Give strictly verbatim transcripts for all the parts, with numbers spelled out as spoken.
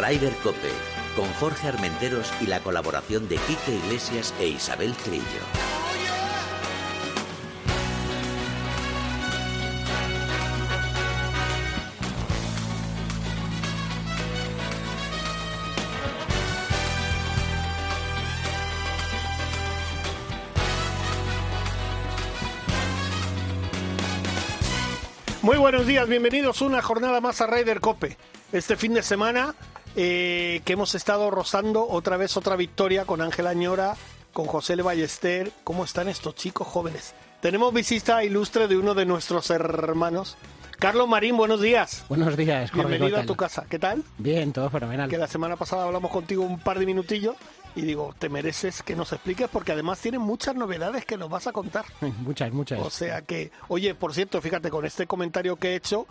Ryder Cope, con Jorge Armenteros y la colaboración de Quique Iglesias e Isabel Trillo. Muy buenos días, bienvenidos una jornada más a Ryder Cope. Este fin de semana eh, que hemos estado rozando otra vez otra victoria con Ángel Añora, con José Le Ballester. ¿Cómo están estos chicos jóvenes? Tenemos visita ilustre de uno de nuestros hermanos. Carlos Marín, buenos días. Buenos días, Jorge. Bienvenido a tu casa. ¿Qué tal? Bien, todo fenomenal. Que la semana pasada hablamos contigo un par de minutillos y digo, te mereces que nos expliques porque además tienen muchas novedades que nos vas a contar. Muchas, muchas. O sea que, oye, por cierto, fíjate, con este comentario que he hecho,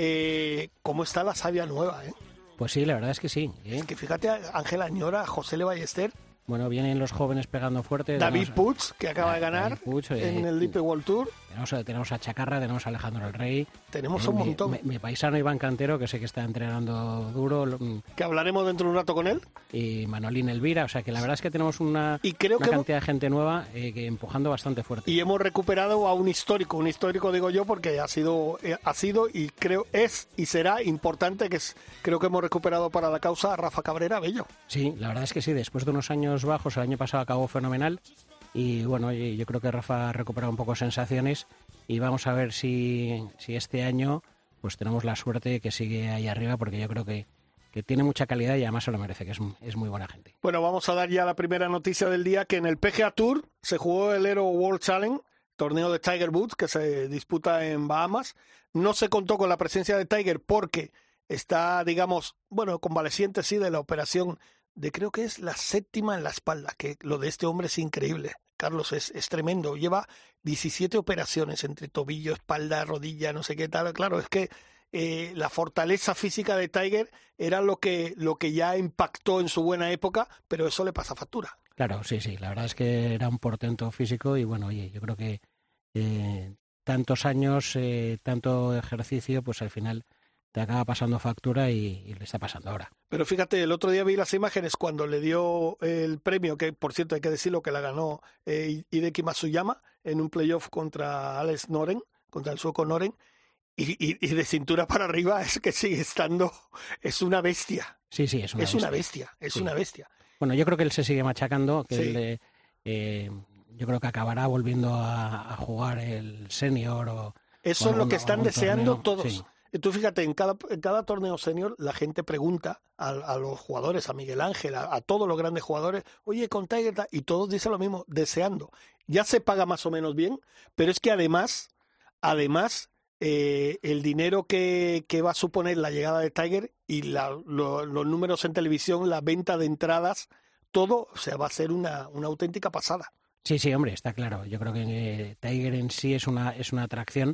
eh, ¿cómo está la savia nueva? Eh? Pues sí, la verdad es que sí. ¿eh? Es que fíjate, Ángel Añora, José Le Ballester. Bueno, vienen los jóvenes pegando fuerte. David Puig, que acaba de ganar Puig, eh, en el D P World Tour. Tenemos, tenemos a Chacarra, tenemos a Alejandro el Rey. Tenemos eh, un mi, montón. Mi, mi paisano Iván Cantero, que sé que está entrenando duro. Que hablaremos dentro de un rato con él. Y Manolín Elvira, o sea que la verdad es que tenemos una, y creo una que cantidad hemos, de gente nueva eh, que empujando bastante fuerte. Y hemos recuperado a un histórico, un histórico digo yo, porque ha sido, eh, ha sido y creo es y será importante, que es, creo que hemos recuperado para la causa a Rafa Cabrera Bello. Sí, la verdad es que sí, después de unos años bajos, el año pasado acabó fenomenal. Y bueno, yo creo que Rafa ha recuperado un poco sensaciones y vamos a ver si, si este año pues tenemos la suerte que sigue ahí arriba, porque yo creo que, que tiene mucha calidad y además se lo merece, que es, es muy buena gente. Bueno, vamos a dar ya la primera noticia del día, que en el P G A Tour se jugó el Aero World Challenge, torneo de Tiger Woods que se disputa en Bahamas. No se contó con la presencia de Tiger porque está, digamos, bueno, convaleciente sí de la operación de, creo que es la séptima en la espalda, que lo de este hombre es increíble. Carlos, es, es tremendo. Lleva diecisiete operaciones entre tobillo, espalda, rodilla, no sé qué tal. Claro, es que eh, la fortaleza física de Tiger era lo que, lo que ya impactó en su buena época, pero eso le pasa factura. Claro, sí, sí. La verdad es que era un portento físico y bueno, oye, yo creo que eh, tantos años, eh, tanto ejercicio, pues al final te acaba pasando factura y, y le está pasando ahora. Pero fíjate, el otro día vi las imágenes cuando le dio el premio, que por cierto hay que decirlo que la ganó eh, Hideki Matsuyama en un playoff contra Alex Noren, contra el sueco Noren, y, y, y de cintura para arriba es que sigue estando, es una bestia. Sí, sí, es una es bestia. Una bestia es sí. una bestia. Bueno, yo creo que él se sigue machacando, que sí. él, eh, eh, yo creo que acabará volviendo a, a jugar el senior o... Eso es lo que están deseando torneo. todos. Sí. Tú fíjate, en cada, en cada torneo senior la gente pregunta a, a los jugadores, a Miguel Ángel, a, a todos los grandes jugadores, oye, con Tiger, y todos dicen lo mismo, deseando. Ya se paga más o menos bien, pero es que además, además, eh, el dinero que, que va a suponer la llegada de Tiger y la, lo, los números en televisión, la venta de entradas, todo, o sea, va a ser una, una auténtica pasada. Sí, sí, hombre, está claro. Yo creo que eh, Tiger en sí es una, es una atracción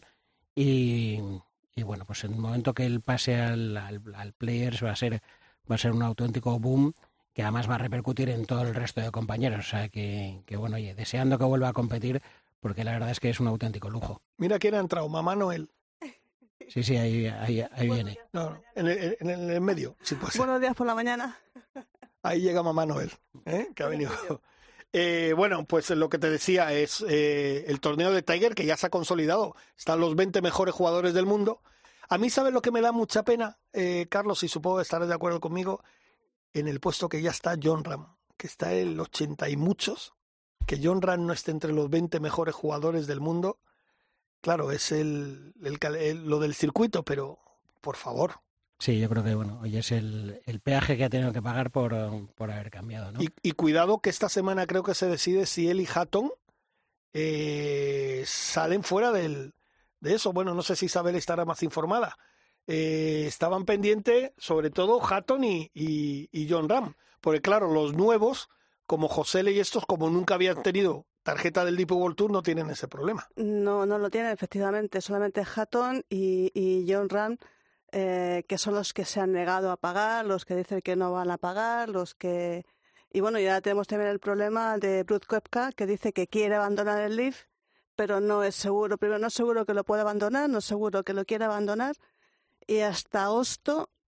y... Y bueno, pues en el momento que él pase al, al, al Players va a ser va a ser un auténtico boom que además va a repercutir en todo el resto de compañeros. O sea que, que bueno, oye, deseando que vuelva a competir, porque la verdad es que es un auténtico lujo. Mira quién ha entrado, Mamá Noel. Sí, sí, ahí, ahí, ahí viene. No, no, en, el, en el medio, si puede ser. Buenos días por la mañana. Ahí llega Mamá Noel, ¿eh? Que ha venido. Eh, bueno, pues lo que te decía es eh, el torneo de Tiger, que ya se ha consolidado. Están los veinte mejores jugadores del mundo. A mí, ¿sabes lo que me da mucha pena, eh, Carlos? Y supongo que estarás de acuerdo conmigo, en el puesto que ya está Jon Rahm, que está el ochenta y muchos, que Jon Rahm no esté entre los veinte mejores jugadores del mundo. Claro, es el, el, el lo del circuito, pero por favor. Sí, yo creo que bueno, hoy es el, el peaje que ha tenido que pagar por, por haber cambiado, ¿no? Y, y cuidado que esta semana creo que se decide si él y Hatton eh, salen fuera del, de eso. Bueno, no sé si Isabel estará más informada. Eh, estaban pendientes sobre todo Hatton y, y, y Jon Rahm, porque claro, los nuevos, como José Le y estos, como nunca habían tenido tarjeta del D P World Tour, no tienen ese problema. No, no lo tienen, efectivamente. Solamente Hatton y, y Jon Rahm, Eh, que son los que se han negado a pagar, los que dicen que no van a pagar, los que... Y bueno, ya tenemos también el problema de Brooks Koepka, que dice que quiere abandonar el Leaf, pero no es seguro. Primero, no es seguro que lo pueda abandonar, no es seguro que lo quiera abandonar. Y hasta agosto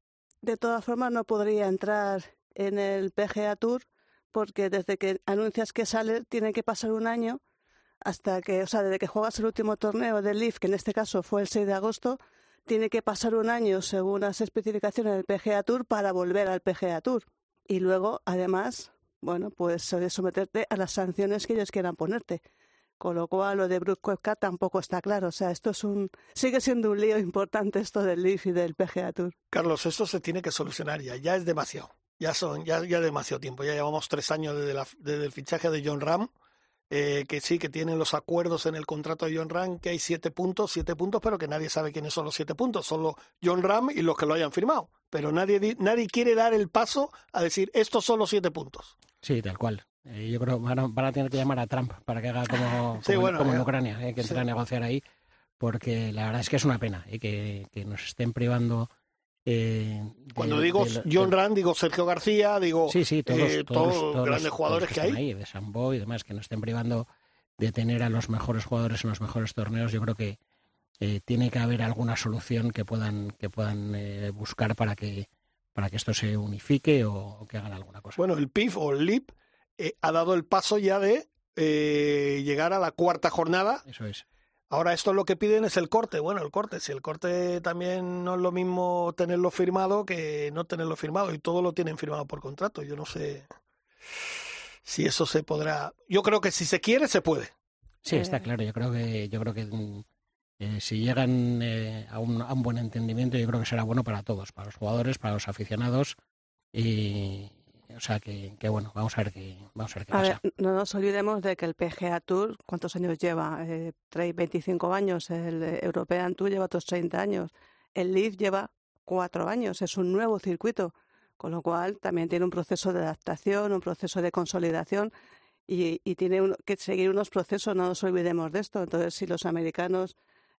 de todas formas no podría entrar en el P G A Tour porque desde que anuncias que sale tiene que pasar un año hasta que, o sea, desde que juegas el último torneo del L I V, que en este caso fue el seis de agosto, tiene que pasar un año según las especificaciones del P G A Tour para volver al P G A Tour. Y luego, además, bueno, pues someterte a las sanciones que ellos quieran ponerte. Con lo cual, lo de Brooke Koepka tampoco está claro. O sea, esto es un sigue siendo un lío importante esto del L I V y del P G A Tour. Carlos, esto se tiene que solucionar ya. Ya es demasiado. Ya son ya, ya demasiado tiempo. Ya llevamos tres años desde, la, desde el fichaje de Jon Rahm. Eh, que sí, que tienen los acuerdos en el contrato de Jon Rahm, que hay siete puntos, siete puntos, pero que nadie sabe quiénes son los siete puntos. Solo Jon Rahm y los que lo hayan firmado. Pero nadie, nadie quiere dar el paso a decir, estos son los siete puntos. Sí, tal cual. Eh, yo creo que van a, van a tener que llamar a Trump para que haga como, sí, como, bueno, como en ya. Ucrania, hay eh, que entrar sí. a negociar ahí, porque la verdad es que es una pena eh, que, que nos estén privando. Eh, de, Cuando digo de, Jon de, Rahm, digo Sergio García, digo sí, sí, todos, eh, todos, todos, todos grandes los, jugadores todos que, que hay. ahí, de Sambo y demás, que nos estén privando de tener a los mejores jugadores en los mejores torneos. Yo creo que eh, tiene que haber alguna solución que puedan que puedan eh, buscar para que para que esto se unifique o, o que hagan alguna cosa. Bueno, el P I F o el L I P eh, ha dado el paso ya de eh, llegar a la cuarta jornada. Eso es. Ahora esto lo que piden es el corte. Bueno, el corte, si el corte también no es lo mismo tenerlo firmado que no tenerlo firmado, y todo lo tienen firmado por contrato. Yo no sé si eso se podrá. Yo creo que si se quiere se puede. Sí, está claro. Yo creo que yo creo que eh, si llegan eh, a, un, a un buen entendimiento, yo creo que será bueno para todos, para los jugadores, para los aficionados y o sea que, que bueno, vamos a ver qué vamos a ver qué a pasa. Ver, no nos olvidemos de que el P G A Tour, ¿cuántos años lleva? Eh, veinticinco años. El European Tour lleva otros treinta años. El L I V lleva cuatro años. Es un nuevo circuito, con lo cual también tiene un proceso de adaptación, un proceso de consolidación y, y tiene un, que seguir unos procesos. No nos olvidemos de esto. Entonces, si los americanos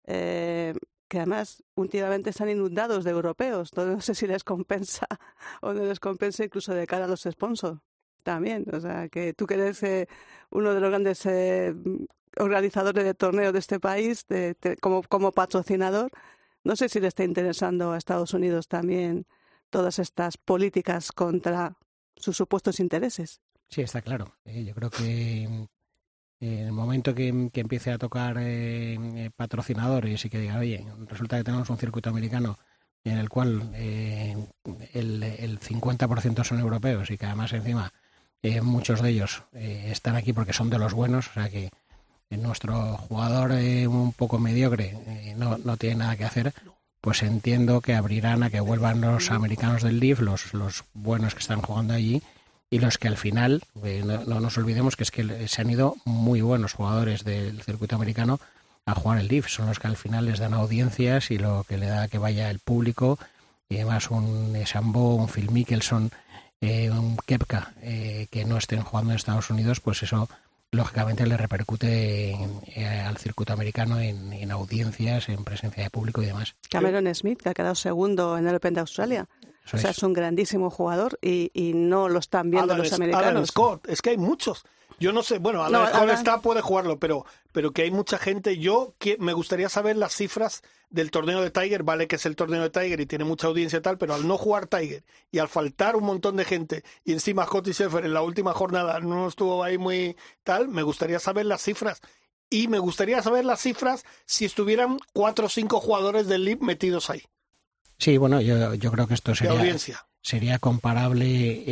eh, que además últimamente están inundados de europeos, no sé si les compensa o no les compensa incluso de cara a los sponsors también, o sea que tú que eres eh, uno de los grandes eh, organizadores de torneos de este país, de, de, como, como patrocinador, no sé si le está interesando a Estados Unidos también todas estas políticas contra sus supuestos intereses. Sí, está claro. Eh, yo creo que en el momento que, que empiece a tocar eh, patrocinadores y que diga, oye, resulta que tenemos un circuito americano en el cual eh, el, el cincuenta por ciento son europeos y que además encima eh, muchos de ellos eh, están aquí porque son de los buenos, o sea que nuestro jugador eh, un poco mediocre eh, no, no tiene nada que hacer, pues entiendo que abrirán a que vuelvan los americanos del L I V, los, los buenos que están jugando allí, y los que al final, eh, no, no nos olvidemos que es que se han ido muy buenos jugadores del circuito americano a jugar el L I V, son los que al final les dan audiencias y lo que le da que vaya el público, y además un Sambo, un Phil Mickelson, eh, un Koepka, eh, que no estén jugando en Estados Unidos, pues eso lógicamente le repercute en, eh, al circuito americano en, en audiencias, en presencia de público y demás. Cameron Smith, que ha quedado segundo en el Open de Australia. Eso o sea, es. es un grandísimo jugador y, y no lo están viendo Adam, los americanos. Adam Scott, es que hay muchos. Yo no sé, bueno, Adam no, Scott Adam... está, puede jugarlo, pero, pero que hay mucha gente. Yo que, me gustaría saber las cifras del torneo de Tiger, vale que es el torneo de Tiger y tiene mucha audiencia y tal, pero al no jugar Tiger y al faltar un montón de gente y encima Scottie Scheffler en la última jornada no estuvo ahí muy tal, me gustaría saber las cifras. Y me gustaría saber las cifras si estuvieran cuatro o cinco jugadores del L I V metidos ahí. Sí, bueno, yo, yo creo que esto sería, sería comparable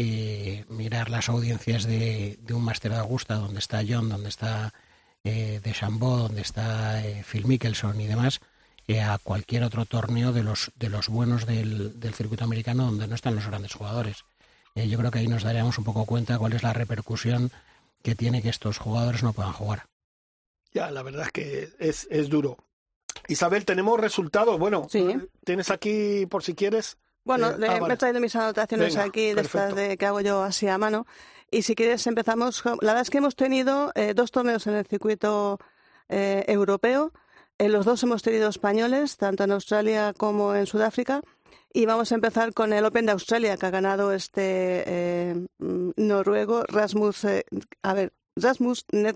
eh, mirar las audiencias de, de un Máster de Augusta, donde está John, donde está eh, DeChambeau, donde está eh, Phil Mickelson y demás, eh, a cualquier otro torneo de los de los buenos del, del circuito americano donde no están los grandes jugadores. Eh, yo creo que ahí nos daríamos un poco cuenta cuál es la repercusión que tiene que estos jugadores no puedan jugar. Ya, la verdad es que es, es duro. Isabel, tenemos resultados. Bueno, sí. Tienes aquí por si quieres. Bueno, eh, le, ah, me vale. he traído mis anotaciones Venga, aquí de perfecto. estas de, que hago yo así a mano. Y si quieres empezamos. La verdad es que hemos tenido eh, dos torneos en el circuito eh, europeo. En los dos hemos tenido españoles, tanto en Australia como en Sudáfrica. Y vamos a empezar con el Open de Australia, que ha ganado este eh, noruego Rasmus, eh, a ver, Rasmus Nedgaard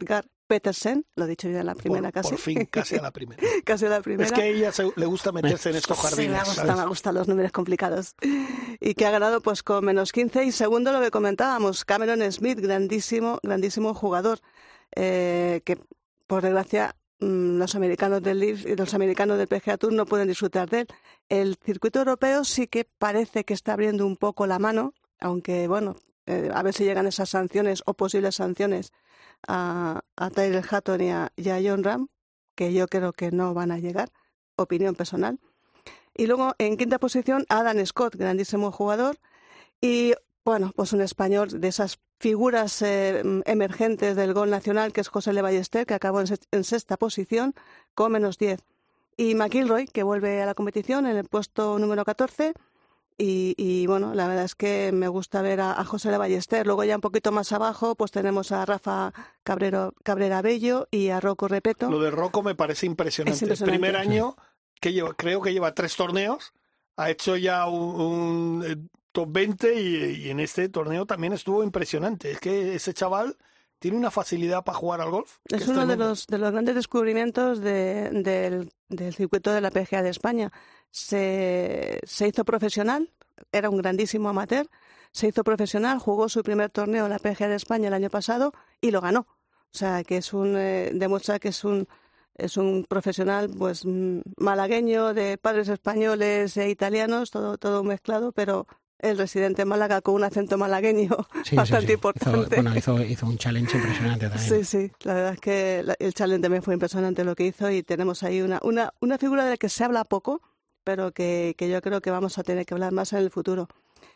Petersen, lo he dicho yo en la primera por, casi. Por fin, casi a la primera. Casi a la primera. Es que a ella se, le gusta meterse en estos jardines. Sí, me gusta, ¿sabes? me gustan los números complicados. Y que ha ganado pues con menos quince. Y segundo, lo que comentábamos, Cameron Smith, grandísimo, grandísimo jugador, eh, que por desgracia los americanos del L I V y los americanos del P G A Tour no pueden disfrutar de él. El circuito europeo sí que parece que está abriendo un poco la mano, aunque bueno, eh, a ver si llegan esas sanciones o posibles sanciones a, a Tyrrell Hatton y a, y a Jon Rahm, que yo creo que no van a llegar, opinión personal. Y luego en quinta posición Adam Scott, grandísimo jugador, y bueno, pues un español de esas figuras eh, emergentes del gol nacional, que es José Le Ballester, que acabó en, en sexta posición con menos diez. Y McIlroy, que vuelve a la competición en el puesto número catorce. Y, y bueno, la verdad es que me gusta ver a, a José Le Ballester. Luego ya un poquito más abajo pues tenemos a Rafa Cabrero, Cabrera Bello y a Rocco Repeto. Lo de Rocco me parece impresionante. Es impresionante. El primer año, que lleva, creo que lleva tres torneos, ha hecho ya un, un top veinte y, y en este torneo también estuvo impresionante. Es que ese chaval tiene una facilidad para jugar al golf. Es uno de los, de los grandes descubrimientos de, del, del circuito de la P G A de España. Se, se hizo profesional, era un grandísimo amateur, se hizo profesional, jugó su primer torneo en la P G A de España el año pasado y lo ganó. O sea, que es un eh, demuestra que es un es un profesional pues malagueño, de padres españoles e italianos, todo todo mezclado, pero el residente en Málaga con un acento malagueño sí, bastante sí, sí. importante. Hizo, bueno, hizo, hizo un challenge impresionante también. Sí, sí, la verdad es que la, el challenge también fue impresionante lo que hizo y tenemos ahí una, una, una figura de la que se habla poco, pero que, que yo creo que vamos a tener que hablar más en el futuro.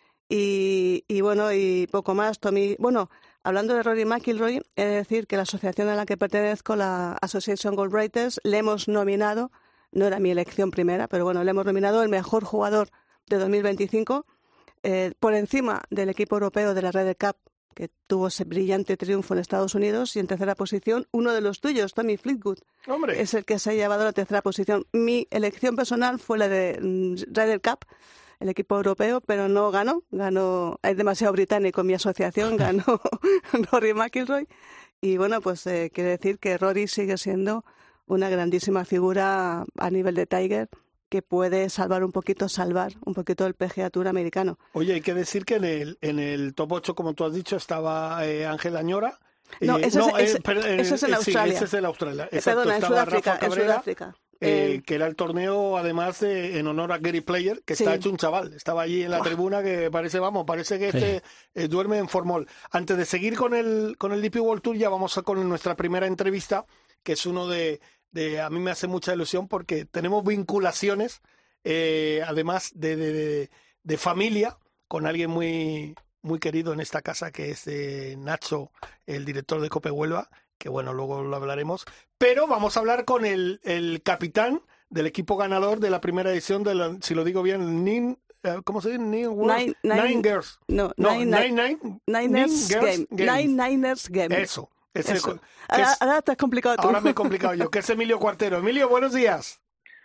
Y, y bueno, y poco más, Tommy. Bueno, hablando de Rory McIlroy, he de decir que la asociación a la que pertenezco, la Association Golf Writers, le hemos nominado, no era mi elección primera, pero bueno, le hemos nominado el mejor jugador de dos mil veinticinco, eh, por encima del equipo europeo de la Ryder Cup, que tuvo ese brillante triunfo en Estados Unidos, y en tercera posición, uno de los tuyos, Tommy Fleetwood. Hombre. Es el que se ha llevado a la tercera posición. Mi elección personal fue la de mm, Ryder Cup, el equipo europeo, pero no ganó. Ganó, es demasiado británico en mi asociación, ganó Rory McIlroy. Y bueno, pues eh, quiere decir que Rory sigue siendo una grandísima figura a nivel de Tiger, que puede salvar un poquito, salvar un poquito el P G A Tour americano. Oye, hay que decir que en el, en el top ocho, como tú has dicho, estaba eh, Ángel Añora. No, eh, ese, no es, eh, pero, ese es en eh, Australia. Sí, ese es en Australia. Eh, Exacto, perdona, en estaba Sudáfrica. Rafa En Cabrera, Sudáfrica. Eh, Eh, que era el torneo, además, de, en honor a Gary Player, que sí. está hecho un chaval. Estaba allí en la tribuna que parece, vamos, parece que este Sí. eh, duerme en formol. Antes de seguir con el, con el D P World Tour, ya vamos a con nuestra primera entrevista, que es uno de, de a mí me hace mucha ilusión porque tenemos vinculaciones, eh, además de, de, de, de familia, con alguien muy, muy querido en esta casa, que es eh, Nacho, el director de Cope Huelva, que bueno, luego lo hablaremos, pero vamos a hablar con el, el capitán del equipo ganador de la primera edición de la, si lo digo bien, Nin, ¿cómo se dice? Nin, Nine, nine, nine, Girls. No, No, nine, nine, nine, nine, Niners Nin Girls Game. Games. Nine Niners Game. Eso. Ese, Eso. que Ahora, es, ahora te has complicado tú. ahora me he complicado yo, que es Emilio Cuartero. Emilio, buenos días.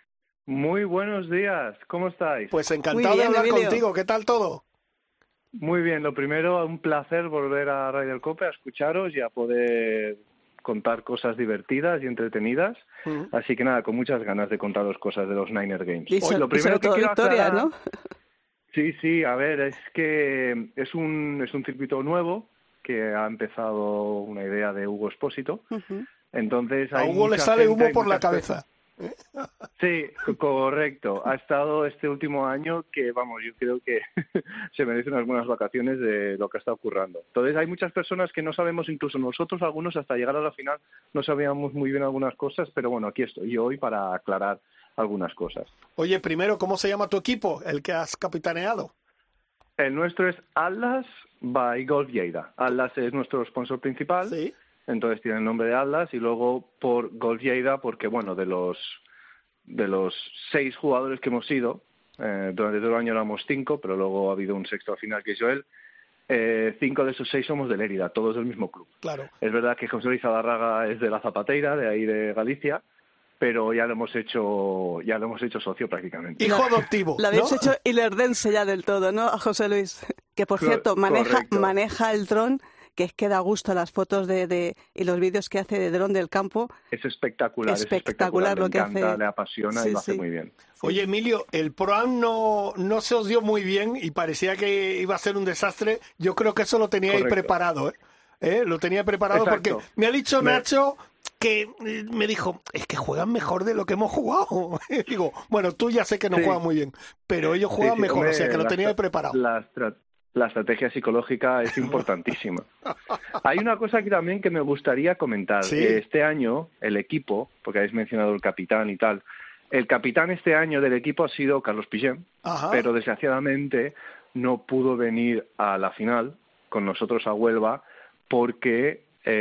Muy buenos días, ¿cómo estáis? Pues encantado Muy bien, de hablar Emilio. contigo. ¿Qué tal todo? Muy bien, lo primero, un placer volver a Ryder Cope, a escucharos y a poder contar cosas divertidas y entretenidas. Mm. Así que nada, con muchas ganas de contaros cosas de los Niner Games. Y, so- Hoy, lo y primero sobre que todo quiero victoria, aclarar- ¿no? Sí, sí, a ver, es que es un, es un circuito nuevo que ha empezado una idea de Hugo Espósito. Ujú. Entonces A hay Hugo le mucha sale gente, humo hay por la muchas cabeza. Sí, correcto. Ha estado este último año que, vamos, yo creo que se merece unas buenas vacaciones de lo que está ocurriendo. Entonces hay muchas personas que no sabemos, incluso nosotros algunos hasta llegar a la final no sabíamos muy bien algunas cosas, pero bueno, aquí estoy yo hoy para aclarar algunas cosas. Oye, primero, ¿cómo se llama tu equipo, el que has capitaneado? El nuestro es Atlas by Golf Lleida. Atlas es nuestro sponsor principal. Sí. Entonces tiene el nombre de Atlas y luego por Golf Lleida porque, bueno, de los de los seis jugadores que hemos sido, eh, durante todo el año éramos cinco, pero luego ha habido un sexto al final que es Joel, eh, cinco de esos seis somos de Lérida, todos del mismo club. Claro. Es verdad que José Luis Adarraga es de la Zapateira, de ahí de Galicia, pero ya lo hemos hecho ya lo hemos hecho socio prácticamente. Hijo adoptivo. Lo habéis ¿no? hecho ilerdense ya del todo, ¿no? A José Luis. Que por Co- cierto, maneja, correcto. maneja el dron que es que da gusto las fotos de, de y los vídeos que hace de dron del campo. Es espectacular, espectacular, es espectacular lo le que encanta, hace. le apasiona Sí, y lo hace sí. muy bien. Oye, Emilio, el Pro Am no, no se os dio muy bien y parecía que iba a ser un desastre. Yo creo que eso lo teníais Correcto. preparado, ¿eh? ¿Eh? Lo tenía preparado Exacto. porque me ha dicho Me- Nacho que eh, me dijo, es que juegan mejor de lo que hemos jugado. Y digo, bueno, tú ya sé que no Sí. juegan muy bien, pero ellos Sí, juegan sí, mejor, hombre, o sea que lo la teníais estra- preparado. La, estra- la estrategia psicológica es importantísima. Hay una cosa que también que me gustaría comentar. Sí. Eh, Este año, el equipo, porque habéis mencionado el capitán y tal, el capitán este año del equipo ha sido Carlos Pillén, Ajá. pero desgraciadamente no pudo venir a la final con nosotros a Huelva porque...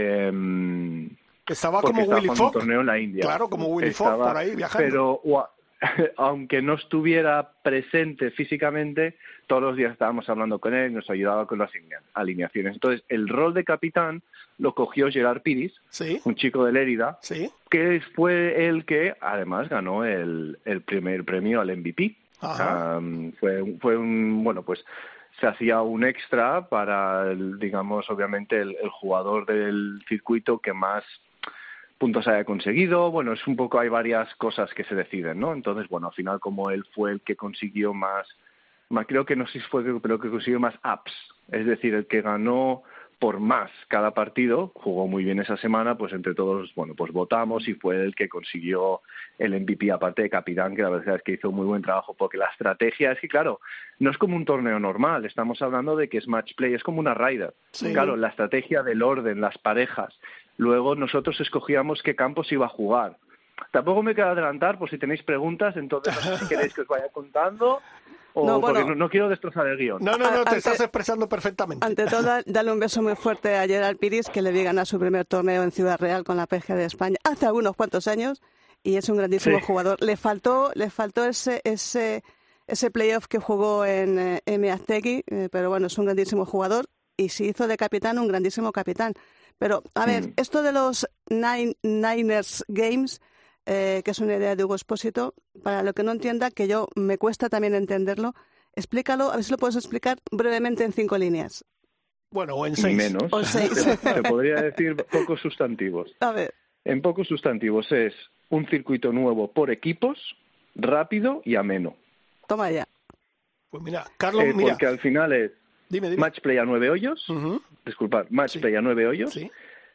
eh, Estaba porque como estaba Willy jugando un Fogg. torneo en la India. Claro, como Willy Fogg Estaba- por ahí viajando. Pero ua- aunque no estuviera presente físicamente, todos los días estábamos hablando con él y nos ayudaba con las alinea- alineaciones. Entonces, el rol de capitán lo cogió Gerard Piris, Sí, un chico de Lérida, sí. que fue el que además ganó el, el primer premio al M V P. Ajá. Um, fue, un- fue un, bueno, pues se hacía un extra para, el, digamos, obviamente el, el jugador del circuito que más puntos haya conseguido. Bueno, es un poco, hay varias cosas que se deciden, ¿no? Entonces, bueno, al final como él fue el que consiguió más, más creo que no sé si fue, pero que consiguió más ups, es decir, el que ganó por más cada partido, jugó muy bien esa semana, pues entre todos, bueno, pues votamos y fue el que consiguió el M V P aparte de capitán, que la verdad es que hizo muy buen trabajo, porque la estrategia es que, claro, no es como un torneo normal, estamos hablando de que es match play, es como una Ryder. Sí. Claro, la estrategia del orden, las parejas, luego nosotros escogíamos qué campos iba a jugar. Tampoco me quiero adelantar, por si tenéis preguntas, entonces no sé si queréis que os vaya contando, o No, bueno. porque no, no quiero destrozar el guión. No, no, no, te Ante- estás expresando perfectamente. Ante todo, da- darle un beso muy fuerte a Gerard Piris, que le vi ganar su primer torneo en Ciudad Real con la P G de España hace algunos cuantos años, y es un grandísimo Sí. jugador. Le faltó, le faltó ese, ese, ese playoff que jugó en eh, M. Aztegui, eh, pero bueno, es un grandísimo jugador, y se hizo de capitán un grandísimo capitán. Pero, a ver, Mm. esto de los Nine, Niners Games, eh, que es una idea de Hugo Espósito, para lo que no entienda, que yo me cuesta también entenderlo, explícalo, a ver si lo puedes explicar brevemente en cinco líneas. Bueno, o en Ni seis. menos. O seis. Se, se podría decir pocos sustantivos. A ver, En pocos sustantivos es un circuito nuevo por equipos, rápido y ameno. toma ya. Pues mira, Carlos, Eh, mira, porque al final es dime, dime. match play a nueve hoyos, Ujú, disculpad, match Sí. play a nueve hoyos, sí.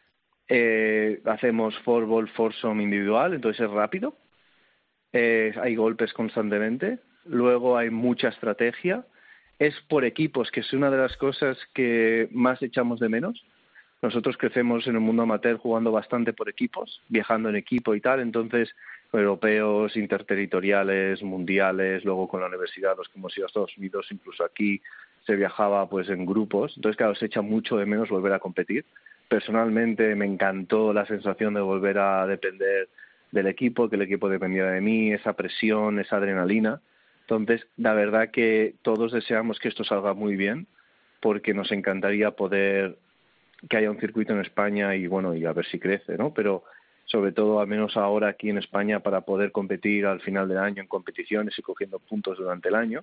eh, hacemos four ball, foursome individual, entonces es rápido, eh, hay golpes constantemente, luego hay mucha estrategia, es por equipos, que es una de las cosas que más echamos de menos. Nosotros crecemos en el mundo amateur jugando bastante por equipos, viajando en equipo y tal, entonces europeos, interterritoriales, mundiales, luego con la universidad, los que hemos ido a Estados Unidos, incluso aquí se viajaba pues en grupos, entonces claro, se echa mucho de menos volver a competir. Personalmente me encantó la sensación de volver a depender del equipo, que el equipo dependía de mí, esa presión, esa adrenalina. Entonces, la verdad que todos deseamos que esto salga muy bien, porque nos encantaría poder que haya un circuito en España y bueno, y a ver si crece, ¿no? Pero sobre todo, al menos ahora aquí en España, para poder competir al final del año en competiciones y cogiendo puntos durante el año.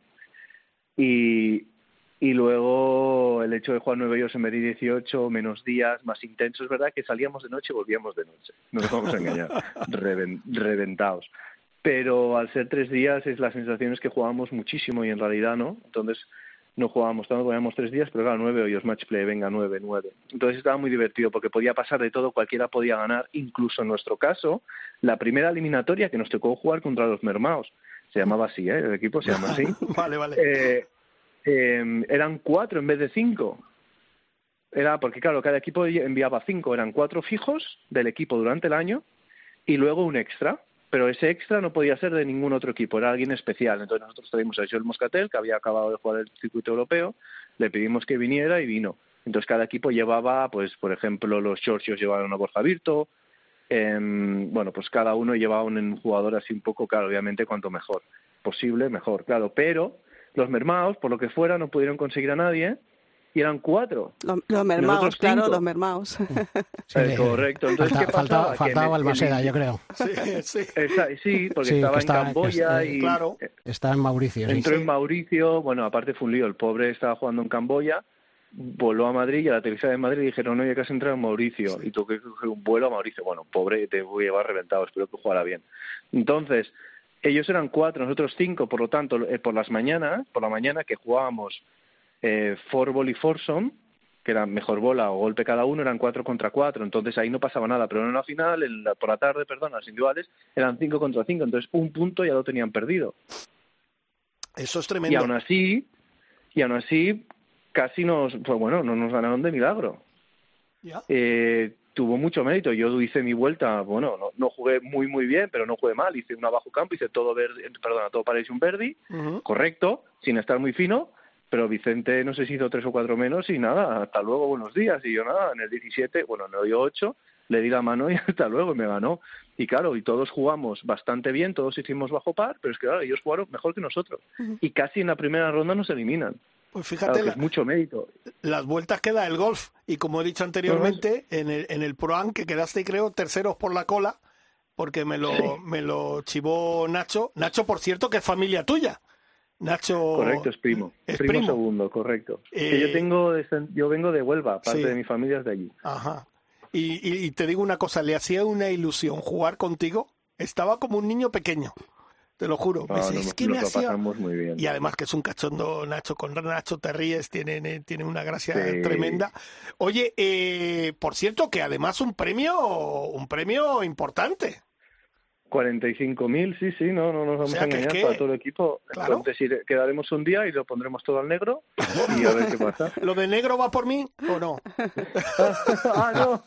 Y, y luego el hecho de jugar nueve hoyos en vez de dieciocho, menos días, más intenso, es verdad que salíamos de noche y volvíamos de noche, no nos vamos a engañar, reven, reventados. Pero al ser tres días es la sensación es que jugábamos muchísimo y en realidad no, entonces no jugábamos tanto, jugábamos tres días, pero claro, nueve hoyos, match play, venga, nueve, nueve. Entonces estaba muy divertido porque podía pasar de todo, cualquiera podía ganar, incluso en nuestro caso, la primera eliminatoria que nos tocó jugar contra los Mermaos, se llamaba así, ¿eh? El equipo se llama así. Vale, vale. Eh, eh, eran cuatro en vez de cinco. Era porque, claro, cada equipo enviaba cinco, eran cuatro fijos del equipo durante el año y luego un extra. Pero ese extra no podía ser de ningún otro equipo, era alguien especial. Entonces nosotros traímos a Joel Moscatel, que había acabado de jugar el circuito europeo, le pedimos que viniera y vino. Entonces cada equipo llevaba, pues por ejemplo, los Chorchios llevaban una Borja Virto, eh, bueno, pues cada uno llevaba un jugador así un poco, claro, obviamente cuanto mejor posible, mejor, claro. Pero los Mermaos, por lo que fuera, no pudieron conseguir a nadie y eran cuatro. Los, los mermaos, Nosotros claro, cinco. los mermaos. Sí, Eh, correcto. Entonces, falta- ¿qué pasaba? faltaba, Que faltaba en- Balmaseda, en- yo creo. Sí, sí. Esa- sí, porque Sí, estaba que en estaba- que Camboya está- y Claro. Está en Mauricio. Sí, entró sí. en Mauricio, bueno, aparte fue un lío, el pobre estaba jugando en Camboya voló a Madrid y a la Televisa de Madrid dijeron, oye, que has entrado en Mauricio y tuve que coger un vuelo a Mauricio. Bueno, pobre, te voy a llevar reventado, espero que jugara bien. Entonces, ellos eran cuatro, nosotros cinco, por lo tanto, eh, por las mañanas, por la mañana que jugábamos eh, fourball y foursome, que era mejor bola o golpe cada uno, eran cuatro contra cuatro, entonces ahí no pasaba nada, pero en la final, en la, por la tarde, perdón, las individuales, eran cinco contra cinco, entonces un punto ya lo tenían perdido. Eso es tremendo. Y aún así, y aún así, casi nos, pues bueno, no nos ganaron de milagro. ¿Ya? Eh, tuvo mucho mérito. Yo hice mi vuelta, bueno, no, no jugué muy muy bien, pero no jugué mal. Hice un abajo campo, hice todo verde, perdona, todo paredes y un verdi, Uh-huh. correcto, sin estar muy fino, pero Vicente no sé si hizo tres o cuatro menos y nada, hasta luego, buenos días. Y yo nada, en el diecisiete, bueno, no dio ocho, le di la mano y hasta luego, y me ganó. Y claro, y todos jugamos bastante bien, todos hicimos bajo par, pero es que claro, ellos jugaron mejor que nosotros. Uh-huh. Y casi en la primera ronda nos eliminan. Pues fíjate, Claro, que la, es mucho mérito. las vueltas que da el golf. Y como he dicho anteriormente, en el, en el Pro-Am, que quedaste, creo, terceros por la cola, porque me lo, Sí. me lo chivó Nacho. Nacho, por cierto, que es familia tuya. Nacho... Correcto, es primo. Es primo, primo. segundo, correcto. Eh, Que yo tengo, de- yo vengo de Huelva, parte sí. de mi familia es de allí. Ajá. Y, y, y te digo una cosa, le hacía una ilusión jugar contigo. Estaba como un niño pequeño, te lo juro. Me Ah, dice, nos, es que nos me lo hacía... pasamos muy bien. Y además que es un cachondo, Nacho, con Nacho te ríes, tiene, tiene una gracia Sí. tremenda. Oye, eh, por cierto, que además un premio, un premio importante. cuarenta y cinco mil, sí, sí, no, no nos vamos sea, a que es engañar que- para todo el equipo. Claro. Entonces iré- quedaremos un día y lo pondremos todo al negro y a ver qué pasa. ¿Lo de negro va por mí o no? ah, no.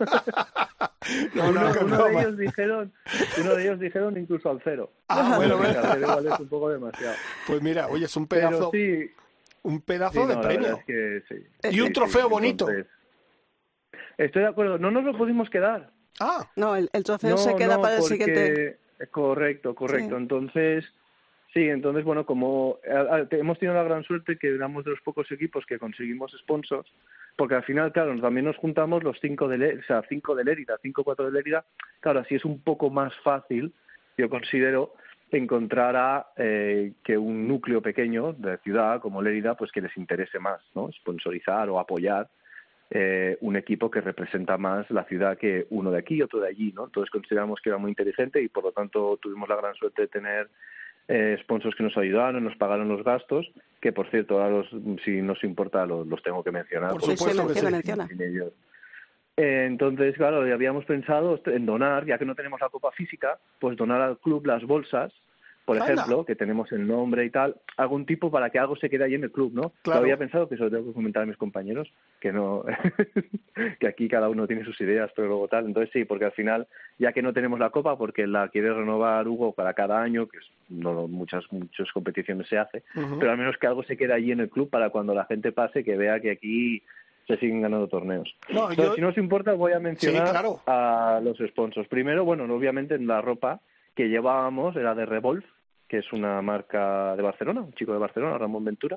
No, no, uno, que uno broma. de ellos dijeron, uno de ellos dijeron incluso al cero. Ah, bueno, Porque bueno. al cero igual es un poco demasiado. Pues mira, oye, es un Pero pedazo, sí, un pedazo sí, de no, la premio. verdad es que sí. Y un Sí, trofeo sí, bonito. entonces, estoy de acuerdo, no nos lo pudimos quedar. Ah, No, el, el trofeo No, se queda no, para el porque... siguiente. Correcto, correcto. Sí. Entonces, sí, entonces, bueno, como a- a- hemos tenido la gran suerte que éramos de los pocos equipos que conseguimos sponsors, porque al final, claro, también nos juntamos los cinco de Lérida, o sea, cinco de Lérida, cinco, cuatro de Lérida. Claro, así es un poco más fácil, yo considero, encontrar a eh, que un núcleo pequeño de ciudad como Lérida, pues que les interese más, ¿no? Sponsorizar o apoyar eh, un equipo que representa más la ciudad que uno de aquí y otro de allí, ¿no? Entonces consideramos que era muy inteligente y por lo tanto tuvimos la gran suerte de tener eh, sponsors que nos ayudaron, nos pagaron los gastos, que por cierto, ahora los, si nos importa los, los tengo que mencionar. Por porque Sí, sí, supuesto que menciona, sí. menciona. sin ellos. Eh, entonces, claro, habíamos pensado en donar, ya que no tenemos la copa física, pues donar al club las bolsas, por Anda. ejemplo, que tenemos el nombre y tal, algún tipo para que algo se quede ahí en el club, ¿no? Claro. Lo había pensado, que eso lo tengo que comentar a mis compañeros, que no, que aquí cada uno tiene sus ideas, pero luego tal. Entonces sí, porque al final, ya que no tenemos la copa, porque la quiere renovar Hugo para cada año, que es, no muchas muchas competiciones se hace, Ujú. pero al menos que algo se quede allí en el club para cuando la gente pase, que vea que aquí se siguen ganando torneos. No, Entonces, yo- si no os importa, voy a mencionar Sí, claro. a los sponsors. Primero, bueno, obviamente en la ropa que llevábamos era de Revolve, que es una marca de Barcelona, un chico de Barcelona, Ramón Ventura,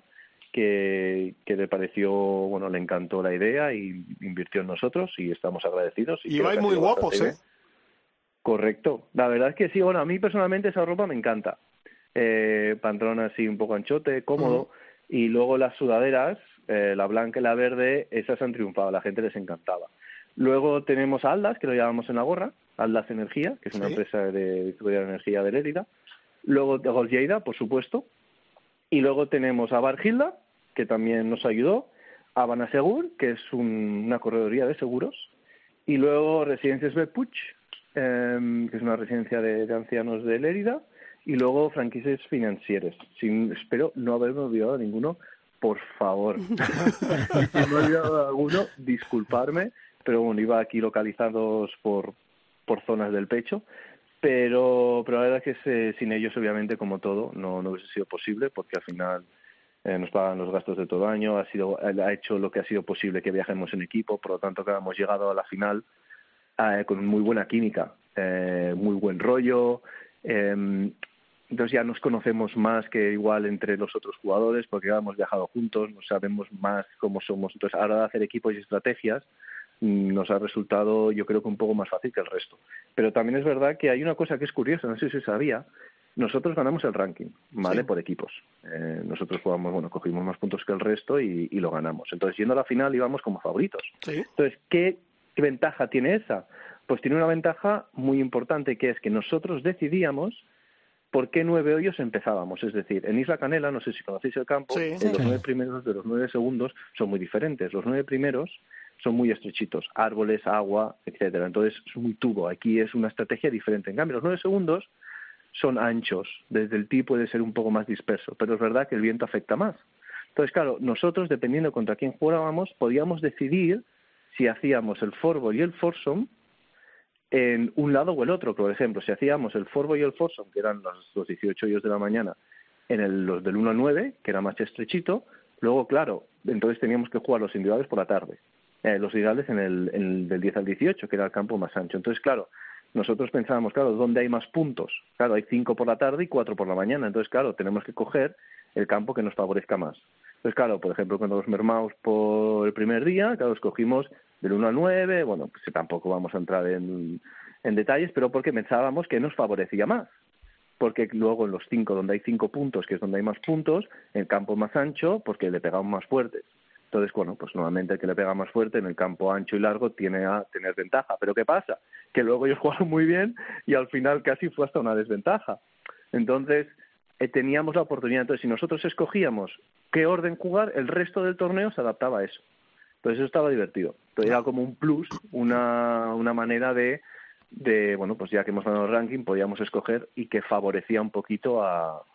que, que le pareció, bueno, le encantó la idea y invirtió en nosotros y estamos agradecidos. Y creo vais que ha muy sido guapos, bastante ¿eh? bien. Correcto. La verdad es que sí, bueno, a mí personalmente esa ropa me encanta. Eh, pantalón así un poco anchote, cómodo. Ujú. Y luego las sudaderas, eh, la blanca y la verde, esas han triunfado, a la gente les encantaba. Luego tenemos a Aldas, que lo llevamos en la gorra, Aldas Energía, que es una Sí. empresa de distribuidora de energía de Lérida. Luego de Golf Lleida, por supuesto. Y luego tenemos a Bargilda, que también nos ayudó, a Banasegur, que es un- una corredoría de seguros. Y luego Residencias Bepuig, eh, que es una residencia de, de ancianos de Lérida. Y luego franquicias financieras. Sin, espero no haberme olvidado de ninguno, por favor. Si me he olvidado de alguno, disculparme, pero bueno, iba aquí localizados por, por zonas del pecho. Pero, pero la verdad es que se- sin ellos, obviamente, como todo, no, no hubiese sido posible, porque al final eh, nos pagan los gastos de todo año, ha sido ha hecho lo que ha sido posible que viajemos en equipo, por lo tanto, que hemos llegado a la final eh, con muy buena química, eh, muy buen rollo. Eh, entonces ya nos conocemos más que igual entre los otros jugadores, porque ya hemos viajado juntos, nos sabemos más cómo somos. Entonces, ahora de hacer equipos y estrategias mm, nos ha resultado, yo creo que un poco más fácil que el resto. Pero también es verdad que hay una cosa que es curiosa, no sé si sabía, nosotros ganamos el ranking, ¿vale? Sí. Por equipos. Eh, nosotros jugamos, bueno, cogimos más puntos que el resto y, y lo ganamos. Entonces, yendo a la final íbamos como favoritos. Sí. Entonces, ¿qué, qué ventaja tiene esa? Pues tiene una ventaja muy importante, que es que nosotros decidíamos por qué nueve hoyos empezábamos. Es decir, en Isla Canela, no sé si conocéis el campo, Sí. eh, Sí. los nueve primeros de los nueve segundos son muy diferentes. Los nueve primeros son muy estrechitos, árboles, agua, etcétera. Entonces, es muy tubo. Aquí es una estrategia diferente. En cambio, los nueve segundos son anchos, desde el tee puede ser un poco más disperso, pero es verdad que el viento afecta más. Entonces, claro, nosotros, dependiendo contra quién jugábamos, podíamos decidir si hacíamos el fourball y el foursome en un lado o el otro. Por ejemplo, si hacíamos el fourball y el foursome, que eran los, los dieciocho hoyos de la mañana, en el, los del uno al nueve, que era más estrechito, luego, claro, entonces teníamos que jugar los individuales por la tarde, eh, los individuales en el, en el del diez al dieciocho, que era el campo más ancho. Entonces, claro, nosotros pensábamos, claro, ¿dónde hay más puntos? Claro, hay cinco por la tarde y cuatro por la mañana. Entonces, claro, tenemos que coger el campo que nos favorezca más. Entonces, claro, por ejemplo, cuando los mermaos por el primer día, claro, escogimos del uno al nueve, bueno, pues tampoco vamos a entrar en, en detalles, pero porque pensábamos que nos favorecía más. Porque luego en los cinco, donde hay cinco puntos, que es donde hay más puntos, el campo más ancho, porque le pegamos más fuerte. Entonces, bueno, pues nuevamente el que le pega más fuerte en el campo ancho y largo tiene a tener ventaja. Pero ¿qué pasa? Que luego ellos jugaron muy bien y al final casi fue hasta una desventaja. Entonces, eh, teníamos la oportunidad. Entonces, si nosotros escogíamos qué orden jugar, el resto del torneo se adaptaba a eso. Entonces, eso estaba divertido. Entonces, era como un plus, una, una manera de, de, bueno, pues ya que hemos ganado el ranking, podíamos escoger y que favorecía un poquito a...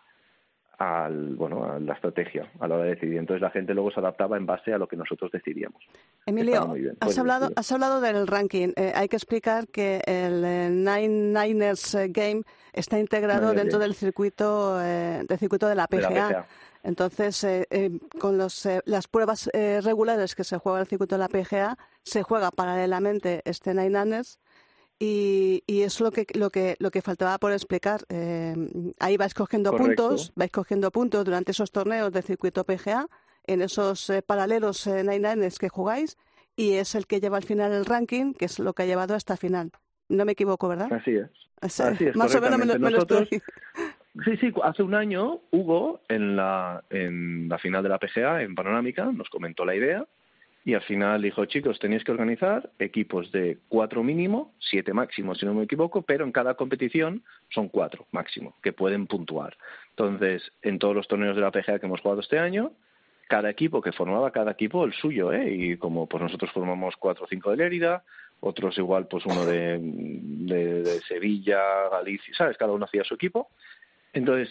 al bueno a la estrategia a la hora de decidir. Entonces la gente luego se adaptaba en base a lo que nosotros decidíamos. Emilio, has hablado, has hablado del ranking. Eh, hay que explicar que el eh, Nine Niners eh, Game está integrado Niners dentro Game. del circuito eh, del circuito de la P G A. De la P G A. Entonces, eh, eh, con los, eh, las pruebas eh, regulares que se juega en el circuito de la P G A, se juega paralelamente este Nine Niners. Y, y es lo que lo que lo que faltaba por explicar. Eh, ahí vais cogiendo Correcto. puntos, vais cogiendo puntos durante esos torneos del circuito P G A, en esos eh, paralelos eh, Nine Nines que jugáis, y es el que lleva al final el ranking, que es lo que ha llevado hasta final. No me equivoco, ¿verdad? Así es. Es, Así es, más o menos me lo, me lo Nosotros, estoy... sí, sí, hace un año Hugo en la en la final de la P G A en Panorámica nos comentó la idea. Y al final dijo, chicos, tenéis que organizar equipos de cuatro mínimo, siete máximo, si no me equivoco, pero en cada competición son cuatro máximo, que pueden puntuar. Entonces, en todos los torneos de la P G A que hemos jugado este año, cada equipo que formaba cada equipo el suyo, ¿eh? Y como pues nosotros formamos cuatro o cinco de Lérida, otros igual pues uno de, de, de Sevilla, Galicia, ¿sabes? Cada uno hacía su equipo. Entonces,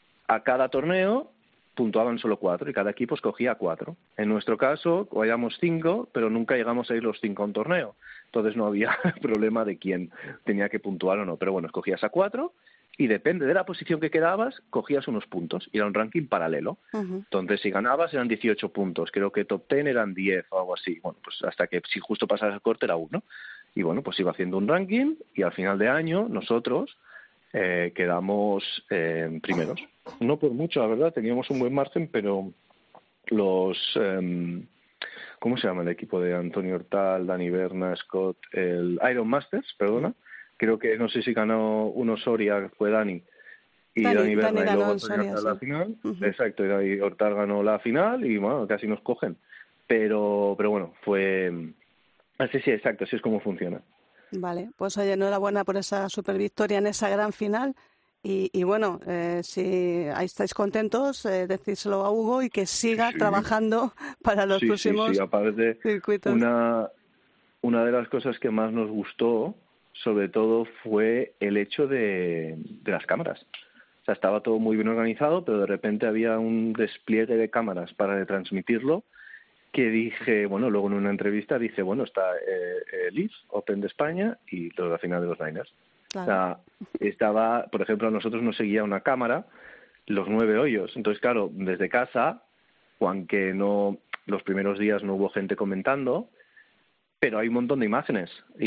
a cada torneo puntuaban solo cuatro y cada equipo escogía cuatro. En nuestro caso, éramos cinco, pero nunca llegamos a ir los cinco a un torneo. Entonces no había problema de quién tenía que puntuar o no. Pero bueno, escogías a cuatro y depende de la posición que quedabas, cogías unos puntos y era un ranking paralelo. Uh-huh. Entonces, si ganabas eran dieciocho puntos. Creo que top diez eran diez o algo así. Bueno, pues hasta que si justo pasabas el corte era uno. Y bueno, pues iba haciendo un ranking y al final de año nosotros eh, quedamos eh, primeros. No por mucho, la verdad, teníamos un buen margen, pero los... Eh, ¿cómo se llama el equipo de Antonio Hortal, Dani Berna, Scott? El Iron Masters, perdona. Creo que, no sé si ganó uno Soria, fue Dani. Y Dani, Dani Berna Dani y ganó luego en Antonio Soria, Hortal la sí. final. Uh-huh. Exacto, y Dani Hortal ganó la final y, bueno, casi nos cogen. Pero, pero bueno, fue... Así sí, exacto, así es como funciona. Vale, pues oye, enhorabuena por esa super victoria en esa gran final. Y, y bueno, eh, si ahí estáis contentos, eh, decírselo a Hugo y que siga Sí. trabajando para los sí, próximos sí, sí, aparte, circuitos. Una, una de las cosas que más nos gustó, sobre todo, fue el hecho de, de las cámaras. O sea, estaba todo muy bien organizado, pero de repente había un despliegue de cámaras para retransmitirlo que dije, bueno, luego en una entrevista dije, bueno, está eh, el I F, Open de España y la final de los Niners. Claro. O sea, estaba, por ejemplo, a nosotros nos seguía una cámara, los nueve hoyos. Entonces, claro, desde casa, aunque no los primeros días no hubo gente comentando, pero hay un montón de imágenes.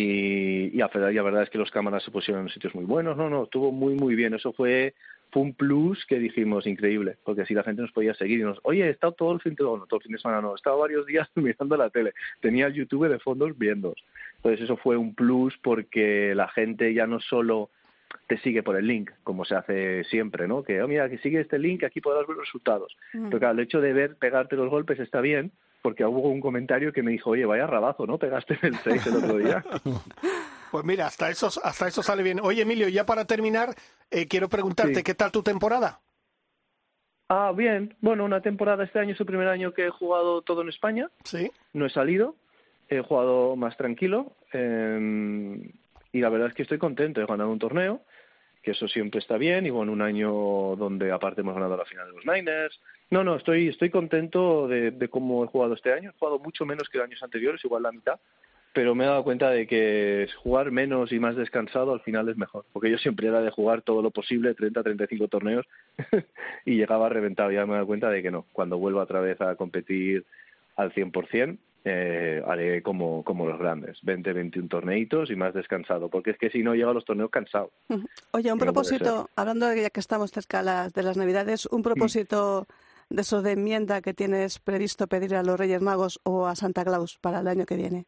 Y, y la verdad es que los cámaras se pusieron en sitios muy buenos. No, no, estuvo muy, muy bien. Eso fue, fue un plus que dijimos increíble, porque así la gente nos podía seguir y nos, oye, he estado todo el fin de semana, todo el fin de semana no, he estado varios días mirando la tele, tenía el YouTube de fondos viendo. Entonces eso fue un plus porque la gente ya no solo te sigue por el link, como se hace siempre, ¿no? Que, oh, mira, que sigue este link, aquí podrás ver los resultados. Mm. Pero claro, el hecho de ver, pegarte los golpes está bien, porque hubo un comentario que me dijo, oye, vaya rabazo, ¿no? Pegaste en el seis el otro día. Pues mira, hasta eso, hasta eso sale bien. Oye, Emilio, ya para terminar, eh, quiero preguntarte, sí. ¿qué tal tu temporada? Ah, bien. Bueno, una temporada, este año es el primer año que he jugado todo en España. Sí. No he salido, he jugado más tranquilo. Eh, y la verdad es que estoy contento. He ganado un torneo, que eso siempre está bien. Y bueno, un año donde aparte hemos ganado la final de los Niners. No, no, estoy estoy contento de, de cómo he jugado este año. He jugado mucho menos que años anteriores, igual la mitad. Pero me he dado cuenta de que jugar menos y más descansado al final es mejor. Porque yo siempre era de jugar todo lo posible, treinta, treinta y cinco torneos, y llegaba reventado. Ya me he dado cuenta de que no. Cuando vuelva otra vez a competir al cien por ciento, eh, haré como, como los grandes, veinte, veintiún torneitos y más descansado. Porque es que si no, llego a los torneos cansado. Oye, un propósito, hablando de ya que estamos cerca las, de las Navidades, un propósito mm. de eso de enmienda que tienes previsto pedir a los Reyes Magos o a Santa Claus para el año que viene.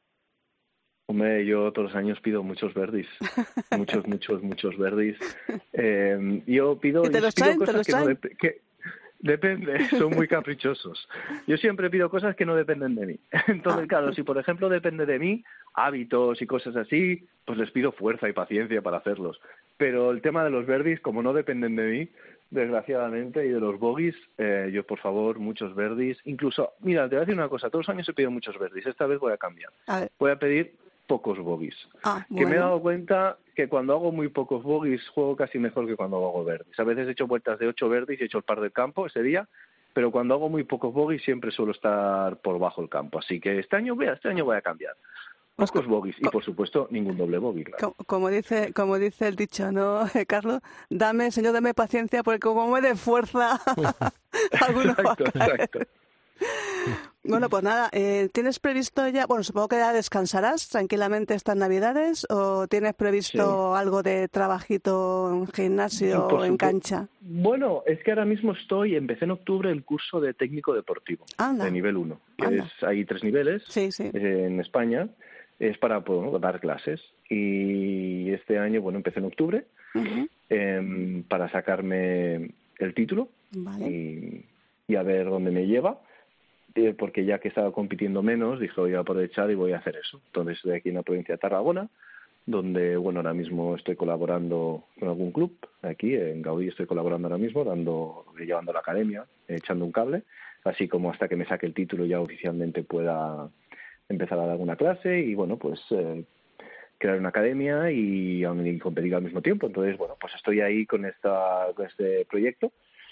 Hombre, yo todos los años pido muchos verdis, muchos, muchos, muchos verdis. Eh, yo pido, ¿Y te los pido traen, cosas te los que no traen? dep- que depende, son muy caprichosos. Yo siempre pido cosas que no dependen de mí. Entonces, Ah. claro, si por ejemplo depende de mí, hábitos y cosas así, pues les pido fuerza y paciencia para hacerlos. Pero el tema de los verdis, como no dependen de mí, desgraciadamente, y de los bogies, eh, yo por favor, muchos verdis. Incluso, mira, te voy a decir una cosa, todos los años he pedido muchos verdis, esta vez voy a cambiar. A ver. Voy a pedir pocos bogies. Ah, que bueno. me he dado cuenta que cuando hago muy pocos bogies juego casi mejor que cuando hago verdis. A veces he hecho vueltas de ocho verdis y he hecho el par del campo ese día, pero cuando hago muy pocos bogies siempre suelo estar por bajo el campo. Así que este año, vea, este año voy a cambiar. Pocos bogies y por supuesto ningún doble bogey. Claro. Como, como dice, como dice el dicho, ¿no, Carlos? Dame, señor, dame paciencia porque como me dé fuerza, alguno va a Exacto, caer. exacto. Bueno, pues nada, eh, ¿tienes previsto ya, bueno, supongo que ya descansarás tranquilamente estas Navidades o tienes previsto Sí. algo de trabajito en gimnasio Por o en supuesto. cancha? Bueno, es que ahora mismo estoy, empecé en octubre el curso de técnico deportivo, Anda. de nivel uno, que Anda. es, hay tres niveles Sí, sí. eh, en España, es para pues, ¿no? dar clases. Y este año, bueno, empecé en octubre Uh-huh. eh, para sacarme el título Vale. y, y a ver dónde me lleva. Eh, porque ya que estaba compitiendo menos, dije voy a aprovechar y voy a hacer eso. Entonces estoy aquí en la provincia de Tarragona, donde bueno ahora mismo estoy colaborando con algún club. Aquí en Gaudí estoy colaborando ahora mismo, dando, llevando a la academia, echando un cable, así como hasta que me saque el título ya oficialmente pueda empezar a dar alguna clase y bueno pues eh, crear una academia y, y competir al mismo tiempo. Entonces bueno pues estoy ahí con esta con este proyecto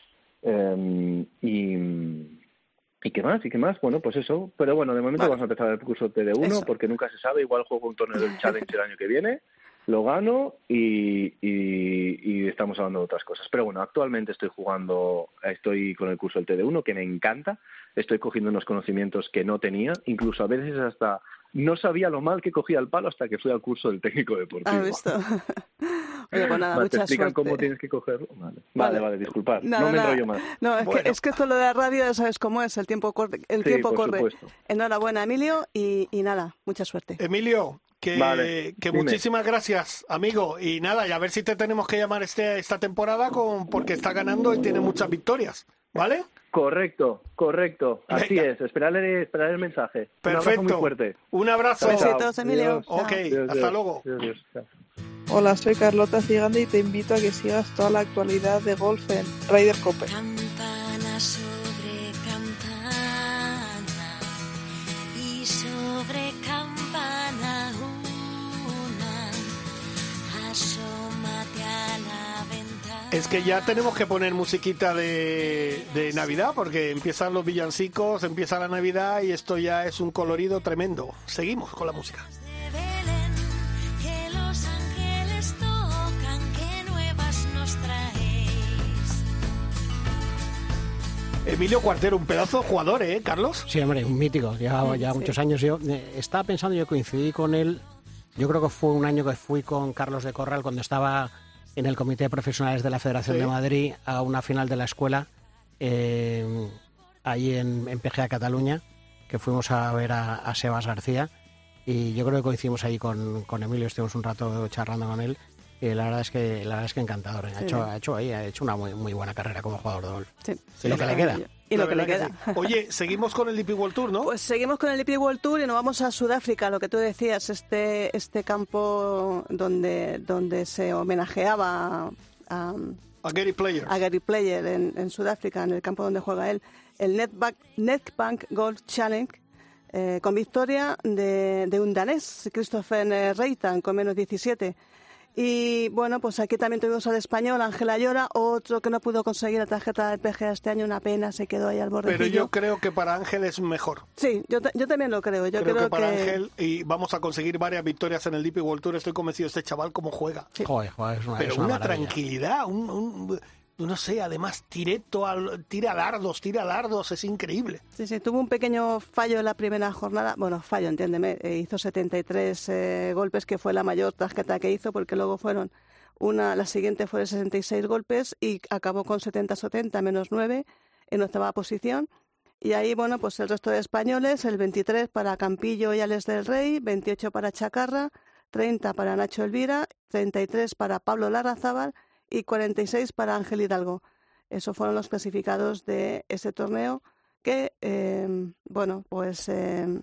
eh, y ¿Y qué más? ¿Y qué más? Bueno, pues eso. Pero bueno, de momento Vale. vamos a empezar el curso T D uno Eso. porque nunca se sabe. Igual juego un torneo del Challenge el año que viene, lo gano y, y, y estamos hablando de otras cosas. Pero bueno, actualmente estoy jugando, estoy con el curso del T D uno que me encanta. Estoy cogiendo unos conocimientos que no tenía. Incluso a veces hasta no sabía lo mal que cogía el palo hasta que fui al curso del técnico deportivo. ¿Has visto? Oye, pues nada, Te mucha explican suerte. cómo tienes que cogerlo. Vale, Vale. vale, vale disculpad. Nada, no me nada. enrollo más. No, es, Bueno. que, es que esto lo de la radio ya sabes cómo es, el tiempo corre. El Sí, tiempo por corre. supuesto. Enhorabuena, Emilio, y, y nada, mucha suerte. Emilio, que, Vale, que dime. muchísimas gracias, amigo. Y nada, y a ver si te tenemos que llamar este, esta temporada con porque está ganando y tiene muchas victorias, ¿vale? Correcto, correcto. Así Venga. es. Esperarle, esperarle el mensaje. Un abrazo Perfecto. muy fuerte. Un abrazo. Chao, chao. Besitos, Emilio. Adiós. Chao. Ok, Adiós, hasta adiós. luego. Adiós, adiós. Chao. Hola, soy Carlota Ciganda y te invito a que sigas toda la actualidad de golf en Ryder Cope. Campana sobre campana y sobre campana una, asómate a la ventana. Es que ya tenemos que poner musiquita de, de Navidad porque empiezan los villancicos, empieza la Navidad y esto ya es un colorido tremendo. Seguimos con la música. De Belén, que los ángeles tocan, que nuevas nos traéis. Emilio Cuartero, un pedazo de jugador, ¿eh, Carlos? Sí, hombre, un mítico. Lleva ya Sí. muchos años. Yo eh, estaba pensando, yo coincidí con él. Yo creo que fue un año que fui con Carlos de Corral cuando estaba en el Comité de Profesionales de la Federación Sí. de Madrid a una final de la escuela eh, ahí en, en P G A Cataluña, que fuimos a ver a, a Sebas García y yo creo que coincidimos ahí con, con Emilio, estuvimos un rato charlando con él Y la verdad es que la verdad es que encantador. Ha Sí. hecho ha hecho ahí ha hecho una muy muy buena carrera como jugador de golf. Sí. Y lo que le queda. Y La lo que le verdad queda. sí. Oye, seguimos con el D P World Tour, ¿no? Pues seguimos con el D P World Tour y nos vamos a Sudáfrica, lo que tú decías, este este campo donde donde se homenajeaba a, A Gary Player. a Gary Player en, en Sudáfrica, en el campo donde juega él, el Nedbank, Nedbank Golf Challenge, eh, con victoria de, de un danés, Christopher Reitan, con menos diecisiete. Y bueno, pues aquí también tuvimos al español, Ángel Ayora, otro que no pudo conseguir la tarjeta del P G A este año, una pena, se quedó ahí al bordecillo. Pero yo creo que para Ángel es mejor. Sí, yo, ta- yo también lo creo. Yo creo, creo, que para Ángel, y vamos a conseguir varias victorias en el D P World Tour, estoy convencido de este chaval cómo juega. Joder, joder, es una, Pero es una, una maravilla. tranquilidad, un, un- no sé, además directo, al, tira dardos, tira dardos, es increíble. Sí, sí, tuvo un pequeño fallo en la primera jornada. Bueno, fallo, entiéndeme. eh, hizo setenta y tres eh, golpes, que fue la mayor tarjeta que hizo, porque luego fueron una, la siguiente fue de sesenta y seis golpes y acabó con setenta setenta, menos nueve, en octava posición. Y ahí, bueno, pues el resto de españoles, el veintitrés para Campillo y Alex del Rey, veintiocho para Chacarra, treinta para Nacho Elvira, treinta y tres para Pablo Larrazábal y cuarenta y seis para Ángel Hidalgo. Esos fueron los clasificados de ese torneo que, eh, bueno, pues, eh,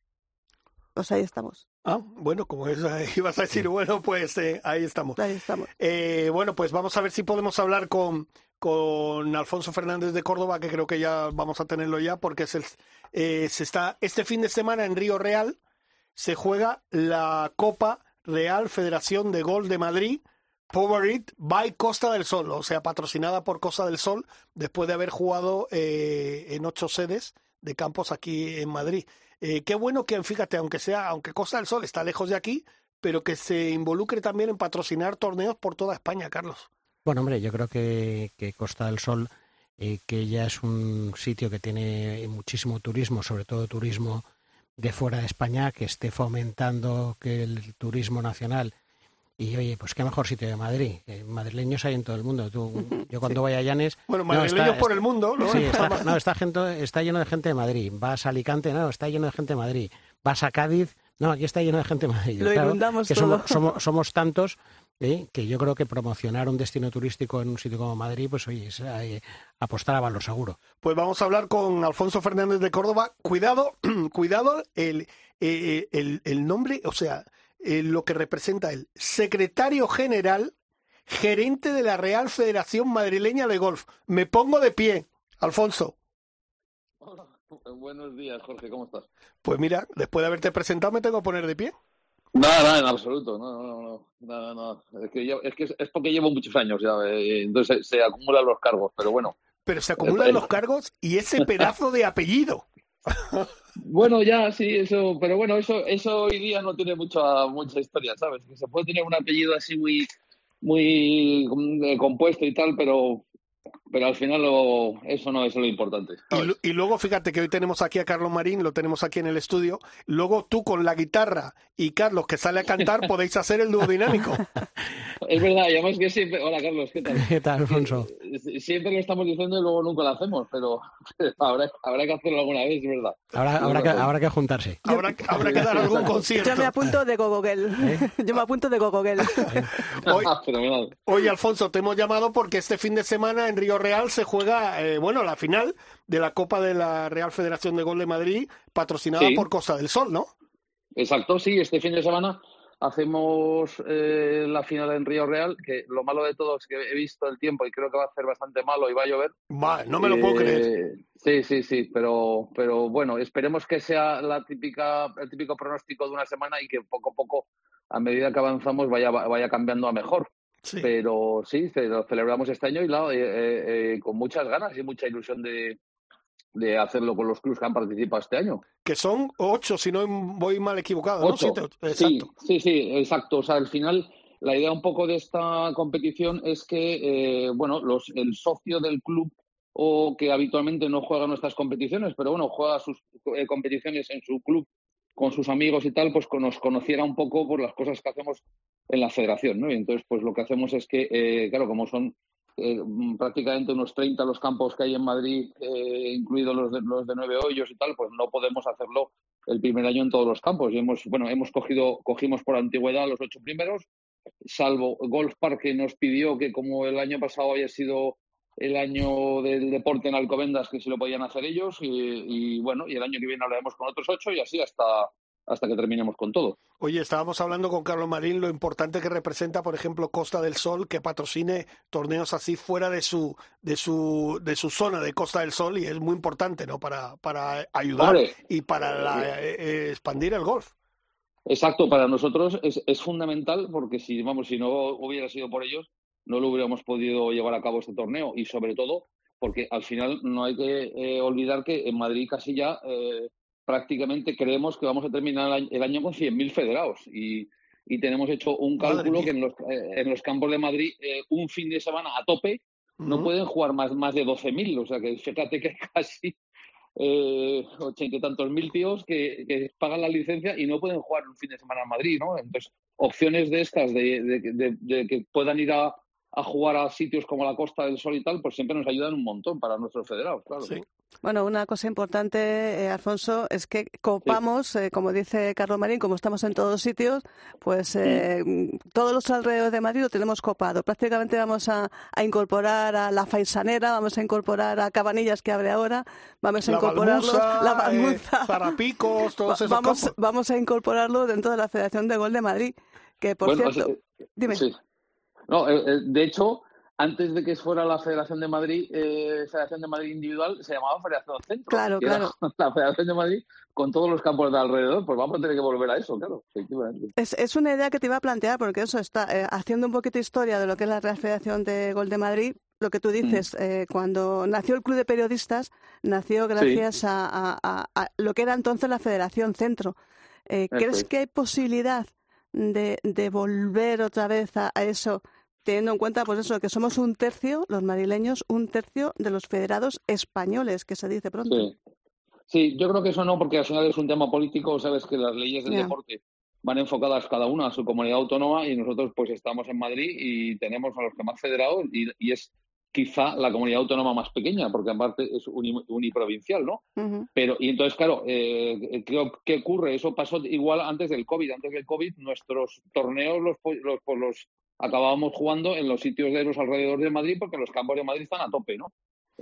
pues ahí estamos. Ah, bueno, como eso, eh, ibas a decir, bueno, pues eh, ahí estamos. Ahí estamos. Eh, bueno, pues vamos a ver si podemos hablar con, con Alfonso Fernández de Córdoba, que creo que ya vamos a tenerlo ya, porque es el, eh, se está este fin de semana en Río Real, se juega la Copa Real Federación de Golf de Madrid, Power It by Costa del Sol, o sea, patrocinada por Costa del Sol, después de haber jugado eh, en ocho sedes de campos aquí en Madrid. Eh, qué bueno que, fíjate, aunque sea, aunque Costa del Sol está lejos de aquí, pero que se involucre también en patrocinar torneos por toda España, Carlos. Bueno, hombre, yo creo que, que Costa del Sol, eh, que ya es un sitio que tiene muchísimo turismo, sobre todo turismo de fuera de España, que esté fomentando que el turismo nacional. Y oye, pues qué mejor sitio de Madrid. Eh, madrileños hay en todo el mundo. Tú, yo cuando voy a Llanes... Bueno, no, madrileños está- por el mundo, ¿no? Sí, está, no, está, gente, está lleno de gente de Madrid. Vas a Alicante, no, está lleno de gente de Madrid. Vas a Cádiz, no, aquí está lleno de gente de Madrid. Lo inundamos que todo. somos, somos, somos tantos ¿eh? que yo creo que promocionar un destino turístico en un sitio como Madrid, pues oye, es eh, apostar a valor seguro. Pues vamos a hablar con Alfonso Fernández de Córdoba. Cuidado, cuidado el, eh, el, el nombre, o sea, eh, lo que representa el secretario general, gerente de la Real Federación Madrileña de Golf. Me pongo de pie, Alfonso. Hola, buenos días, Jorge, ¿cómo estás? Pues mira, después de haberte presentado me tengo que poner de pie. Nada, nada, en absoluto, no, no, no, nada, nada. Es que, yo, es, que es porque llevo muchos años ya, eh, entonces se, se acumulan los cargos, pero bueno. Pero se acumulan Eh, los cargos y ese pedazo de apellido. Bueno, ya, sí, eso, pero bueno, eso, eso hoy día no tiene mucha, mucha historia, ¿sabes? Que se puede tener un apellido así muy, muy eh, compuesto y tal, pero, pero al final lo, eso no es lo importante, Y, ¿sabes? lu- y luego, fíjate que hoy tenemos aquí a Carlos Marín, lo tenemos aquí en el estudio. Luego tú con la guitarra y Carlos que sale a cantar podéis hacer el dúo dinámico. Es verdad, y además que siempre... Hola, Carlos, ¿qué tal? ¿Qué tal, Alfonso? Eh, Siempre lo estamos diciendo y luego nunca lo hacemos, pero habrá, habrá que hacerlo alguna vez, es verdad. Habrá, habrá, que, habrá que juntarse. Habrá, habrá que dar algún concierto. Yo me apunto de Gogogel. Yo me apunto de Gogogel. Hoy, Fenomenal. Oye, Alfonso, te hemos llamado porque este fin de semana en Río Real se juega, eh, bueno, la final de la Copa de la Real Federación de Golf de Madrid, patrocinada Sí. por Costa del Sol, ¿no? Exacto, sí, este fin de semana hacemos eh, la final en Río Real, que lo malo de todo es que he visto el tiempo y creo que va a ser bastante malo y va a llover. Va, no me lo puedo Eh, creer. Sí, sí, sí, pero, pero bueno, esperemos que sea la típica, el típico pronóstico de una semana y que poco a poco, a medida que avanzamos, vaya, vaya cambiando a mejor. Sí. Pero sí, ce- lo celebramos este año y la- eh, eh, eh, con muchas ganas y mucha ilusión de, de hacerlo con los clubes que han participado este año. Que son ocho, si no voy mal equivocado, ¿no? Ocho. Siete, ocho. Sí, Exacto. sí, sí, exacto. O sea, al final, la idea un poco de esta competición es que, eh, bueno, los, el socio del club o que habitualmente no juega nuestras competiciones, pero bueno, juega sus eh, competiciones en su club con sus amigos y tal, pues con- nos conociera un poco por las cosas que hacemos en la federación, ¿no? Y entonces, pues lo que hacemos es que, eh, claro, como son eh, prácticamente unos treinta los campos que hay en Madrid, eh, incluidos los de, los de nueve hoyos y tal, pues no podemos hacerlo el primer año en todos los campos. Y hemos, bueno, hemos cogido, cogimos por antigüedad los ocho primeros, salvo Golf Park, que nos pidió que como el año pasado había sido el año del deporte en Alcobendas, que se lo podían hacer ellos, y, y bueno, y el año que viene hablaremos con otros ocho y así hasta, hasta que terminemos con todo. Oye, estábamos hablando con Carlos Marín lo importante que representa, por ejemplo, Costa del Sol, que patrocine torneos así fuera de su de su de su zona de Costa del Sol, y es muy importante, ¿no? Para para ayudar Hombre, y para la, eh, eh, expandir el golf. Exacto, para nosotros es, es fundamental porque si, vamos, si no hubiera sido por ellos, no lo hubiéramos podido llevar a cabo este torneo, y sobre todo porque al final no hay que eh, olvidar que en Madrid casi ya eh, prácticamente creemos que vamos a terminar el año, el año con cien mil federados, y, y tenemos hecho un cálculo que en los, eh, en los campos de Madrid eh, un fin de semana a tope no uh-huh. pueden jugar más, más de doce mil, o sea que fíjate que hay casi eh, ochenta y tantos mil tíos que, que pagan la licencia y no pueden jugar un fin de semana en Madrid, ¿no? Entonces, opciones de estas de, de, de, de que puedan ir a a jugar a sitios como la Costa del Sol y tal, pues siempre nos ayudan un montón para nuestros federados, claro. Sí. Bueno, una cosa importante, eh, Alfonso, es que copamos, sí. eh, como dice Carlos Marín, como estamos en todos sitios, pues eh, sí. todos los alrededores de Madrid lo tenemos copado. Prácticamente vamos a, a incorporar a la Faisanera, vamos a incorporar a Cabanillas, que abre ahora, vamos a la incorporarlo, Balmusa, la Balmuza, eh, Zarapicos, todos esos vamos, campos. Vamos a incorporarlo dentro de la Federación de Golf de Madrid, que por bueno, cierto, o sea, dime. Sí. No, eh, de hecho, antes de que fuera la Federación de Madrid, eh, Federación de Madrid Individual, se llamaba Federación Centro. Claro, claro. La Federación de Madrid con todos los campos de alrededor, pues vamos a tener que volver a eso, claro, efectivamente. Es, es una idea que te iba a plantear, porque eso está eh, haciendo un poquito historia de lo que es la Real Federación de Golf de Madrid. Lo que tú dices, mm. eh, cuando nació el Club de Periodistas, nació gracias sí. a, a, a, a lo que era entonces la Federación Centro. Eh, ¿Crees es. que hay posibilidad de, de volver otra vez a, a eso? Teniendo en cuenta, pues eso, que somos un tercio, los madrileños, un tercio de los federados españoles, que se dice pronto. Sí, sí, yo creo que eso no, porque al final es un tema político, sabes que las leyes del yeah. deporte van enfocadas cada una a su comunidad autónoma, y nosotros pues estamos en Madrid y tenemos a los que más federados, y, y es quizá la comunidad autónoma más pequeña, porque aparte es uni, uniprovincial, ¿no? Uh-huh. Pero, y entonces, claro, eh, creo que ocurre, eso pasó igual antes del COVID. Antes del COVID, nuestros torneos los, los, los, los acabábamos jugando en los sitios de los alrededores de Madrid, porque los campos de Madrid están a tope, ¿no?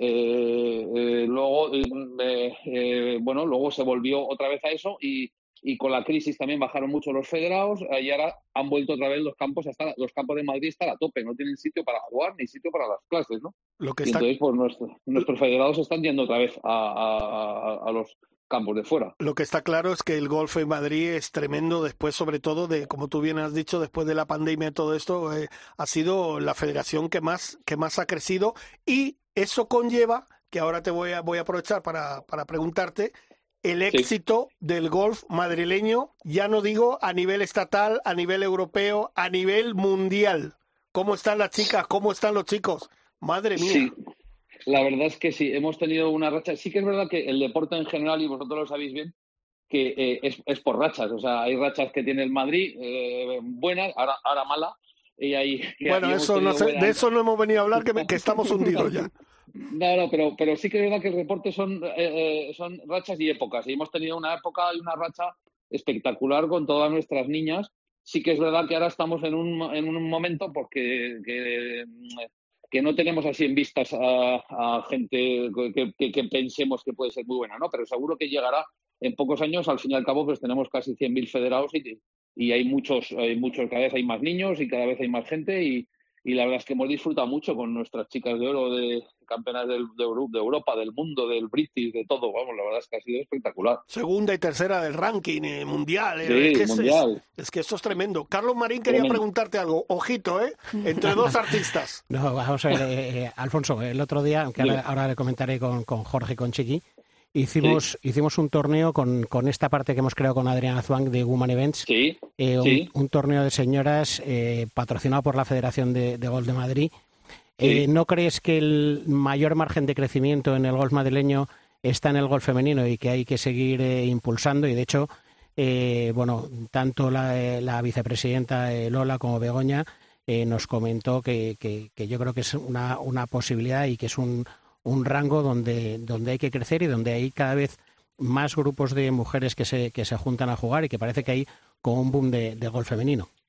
Eh, eh, luego, eh, eh, bueno, luego se volvió otra vez a eso, y, y con la crisis también bajaron mucho los federados, y ahora han vuelto otra vez los campos hasta los campos de Madrid están a tope, no tienen sitio para jugar ni sitio para las clases, ¿no? Lo que y está... entonces, pues nuestro, nuestros federados están yendo otra vez a, a, a, a los campos de fuera. Lo que está claro es que el golf en Madrid es tremendo, después sobre todo de, como tú bien has dicho, después de la pandemia y todo esto, eh, ha sido la federación que más que más ha crecido, y eso conlleva, que ahora te voy a voy a aprovechar para, para preguntarte, el éxito sí. del golf madrileño, ya no digo a nivel estatal, a nivel europeo, a nivel mundial. ¿Cómo están las chicas? ¿Cómo están los chicos? Madre mía. Sí. La verdad es que sí, hemos tenido una racha. Sí que es verdad que el deporte en general, y vosotros lo sabéis bien, que eh, es, es por rachas. O sea, hay rachas que tiene el Madrid eh, buenas, ahora, ahora mala. Y hay, bueno, y eso no sé, de eso no hemos venido a hablar, que, que estamos hundidos ya. No, no, pero, pero sí que es verdad que el deporte son, eh, son rachas y épocas. Y hemos tenido una época y una racha espectacular con todas nuestras niñas. Sí que es verdad que ahora estamos en un, en un momento porque... que, que no tenemos así en vistas a, a gente que, que, que pensemos que puede ser muy buena, ¿no? Pero seguro que llegará en pocos años. Al fin y al cabo, pues tenemos casi cien mil federados y, y hay muchos, hay muchos, cada vez hay más niños y cada vez hay más gente, y, y la verdad es que hemos disfrutado mucho con nuestras chicas de oro, de campeonas del, de, de Europa, del mundo, del British, de todo. Vamos, la verdad es que ha sido espectacular. Segunda y tercera del ranking eh, mundial. Eh. Sí, es, que mundial. Es, es que esto es tremendo. Carlos Marín quería tremendo. preguntarte algo. Ojito, ¿eh? Entre dos artistas. No, vamos a ver, eh, eh, Alfonso, el otro día, aunque ahora, ahora le comentaré con, con Jorge y con Chiqui, hicimos sí. hicimos un torneo con, con esta parte que hemos creado con Adriana Zwank de Woman Events. Sí. Eh, un, sí. un torneo de señoras eh, patrocinado por la Federación de, de Golf de Madrid. Sí. Eh, ¿No crees que el mayor margen de crecimiento en el golf madrileño está en el golf femenino y que hay que seguir eh, impulsando? Y de hecho, eh, bueno, tanto la, eh, la vicepresidenta eh, Lola como Begoña eh, nos comentó que, que, que yo creo que es una, una posibilidad y que es un, un rango donde, donde hay que crecer y donde hay cada vez más grupos de mujeres que se, que se juntan a jugar, y que parece que hay como un boom de, de golf femenino.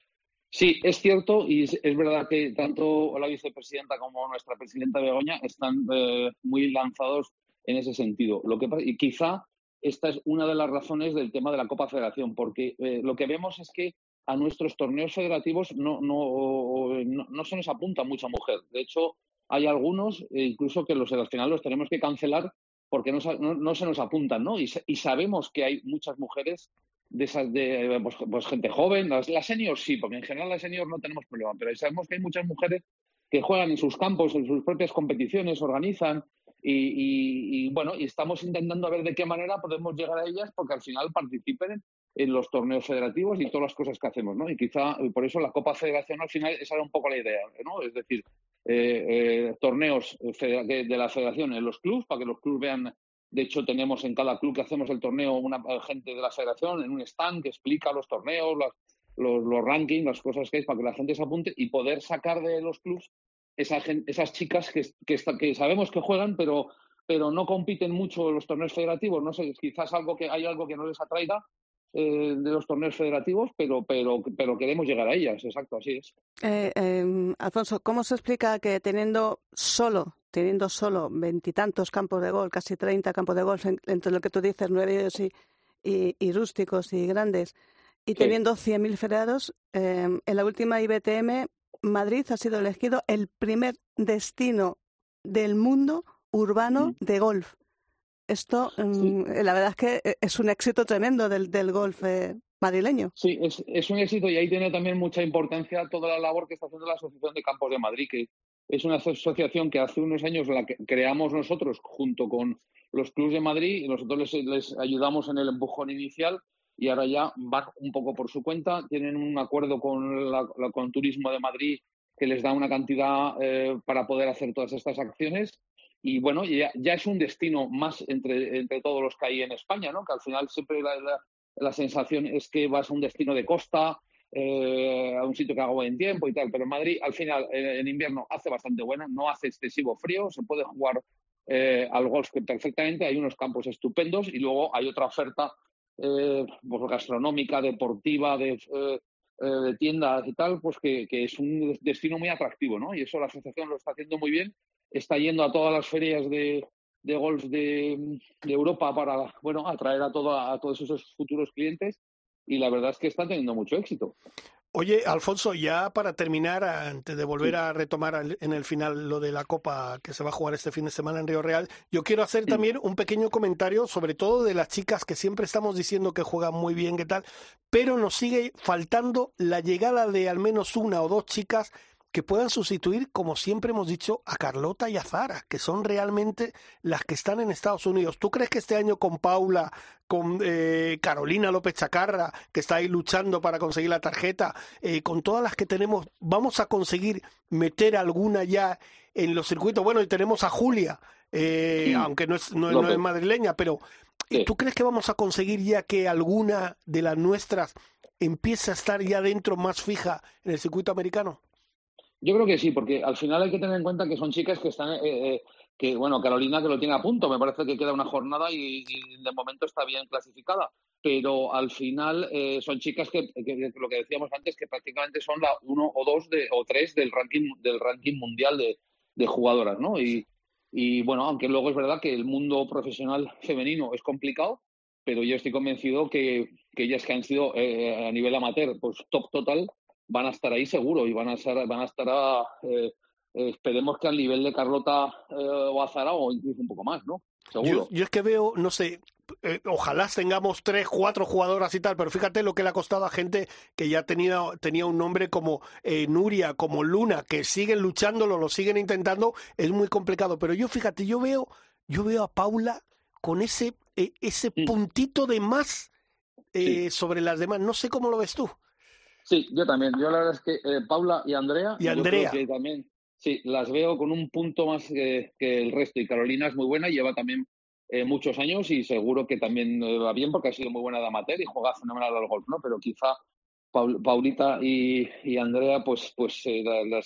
Sí, es cierto y es, es verdad que tanto la vicepresidenta como nuestra presidenta Begoña están eh, muy lanzados en ese sentido. Lo que, y quizá esta es una de las razones del tema de la Copa Federación, porque eh, lo que vemos es que a nuestros torneos federativos no, no, no, no se nos apunta mucha mujer. De hecho, hay algunos, eh, incluso que los al final los tenemos que cancelar porque no, no, no se nos apuntan, ¿no? Y, y sabemos que hay muchas mujeres de esas de pues, pues gente joven, las, las seniors sí, porque en general las seniors no tenemos problema, pero sabemos que hay muchas mujeres que juegan en sus campos, en sus propias competiciones, organizan y, y, y bueno, y estamos intentando ver de qué manera podemos llegar a ellas porque al final participen en los torneos federativos y todas las cosas que hacemos, ¿no? Y quizá por eso la Copa Federación al final esa era un poco la idea, ¿no? Es decir, eh, eh, torneos de la Federación en los clubs para que los clubs vean. De hecho, tenemos en cada club que hacemos el torneo una gente de la federación en un stand que explica los torneos, los, los, los rankings, las cosas que hay para que la gente se apunte y poder sacar de los clubs esa gente, esas chicas que, que, está, que sabemos que juegan, pero, pero no compiten mucho en los torneos federativos. No sé, quizás algo que hay algo que no les atraiga eh, de los torneos federativos, pero, pero, pero queremos llegar a ellas. Exacto, así es. Eh, eh, Alfonso, ¿cómo se explica que teniendo solo teniendo solo veintitantos campos de golf, casi treinta campos de golf, entre lo que tú dices, nueve y, y, y rústicos y grandes, y sí. teniendo cien mil federados, eh, en la última I B T M, Madrid ha sido elegido el primer destino del mundo urbano mm. de golf. Esto, sí. eh, la verdad es que es un éxito tremendo del, del golf eh, madrileño. Sí, es, es un éxito y ahí tiene también mucha importancia toda la labor que está haciendo la Asociación de Campos de Madrid, que es una asociación que hace unos años la que creamos nosotros junto con los clubs de Madrid y nosotros les, les ayudamos en el empujón inicial y ahora ya van un poco por su cuenta. Tienen un acuerdo con, la, con Turismo de Madrid que les da una cantidad eh, para poder hacer todas estas acciones y bueno, ya, ya es un destino más entre, entre todos los que hay en España, ¿no? Que al final siempre la, la, la sensación es que vas a un destino de costa, Eh, a un sitio que haga buen tiempo y tal, pero en Madrid al final eh, en invierno hace bastante buena, no hace excesivo frío, se puede jugar eh, al golf perfectamente, hay unos campos estupendos y luego hay otra oferta eh, pues gastronómica, deportiva, de, eh, de tiendas y tal, pues que, que es un destino muy atractivo, ¿no? Y eso la asociación lo está haciendo muy bien, está yendo a todas las ferias de, de golf de, de Europa para, bueno, atraer a, todo, a todos esos futuros clientes. Y la verdad es que están teniendo mucho éxito. Oye, Alfonso, ya para terminar, antes de volver sí. a retomar en el final lo de la Copa que se va a jugar este fin de semana en Río Real, yo quiero hacer sí. también un pequeño comentario, sobre todo de las chicas que siempre estamos diciendo que juegan muy bien, qué tal, pero nos sigue faltando la llegada de al menos una o dos chicas que puedan sustituir, como siempre hemos dicho, a Carlota y a Zara, que son realmente las que están en Estados Unidos. ¿Tú crees que este año con Paula, con eh, Carolina López Chacarra, que está ahí luchando para conseguir la tarjeta, eh, con todas las que tenemos, vamos a conseguir meter alguna ya en los circuitos? Bueno, y tenemos a Julia, eh, sí. aunque no es, no, no es madrileña, pero sí. ¿tú crees que vamos a conseguir ya que alguna de las nuestras empiece a estar ya dentro más fija en el circuito americano? Yo creo que sí, porque al final hay que tener en cuenta que son chicas que están, eh, eh, que bueno, Carolina que lo tiene a punto, me parece que queda una jornada y, y de momento está bien clasificada, pero al final eh, son chicas que, que, que lo que decíamos antes, que prácticamente son la uno o dos de, o tres del ranking del ranking mundial de, de jugadoras, ¿no? Y, y bueno, aunque luego es verdad que el mundo profesional femenino es complicado, pero yo estoy convencido que, que ellas que han sido eh, a nivel amateur, pues top total, van a estar ahí seguro y van a estar, van a estar a, eh, eh, esperemos que al nivel de Carlota eh, o Azara o incluso un poco más, ¿no? Seguro. Yo, yo es que veo, no sé, eh, ojalá tengamos tres, cuatro jugadoras y tal, pero fíjate lo que le ha costado a gente que ya tenía, tenía un nombre como eh, Nuria, como Luna, que siguen luchándolo, lo siguen intentando, es muy complicado. Pero yo, fíjate, yo veo, yo veo a Paula con ese, eh, ese mm. puntito de más eh, sí. sobre las demás. No sé cómo lo ves tú. Sí, yo también. Yo la verdad es que eh, Paula y Andrea, y Andrea. Yo creo que también, sí, las veo con un punto más que, que el resto. Y Carolina es muy buena, lleva también eh, muchos años y seguro que también eh, va bien porque ha sido muy buena de amateur y juega fenomenal al golf, ¿no? Pero quizá Paul, Paulita y, y Andrea, pues, pues eh, las,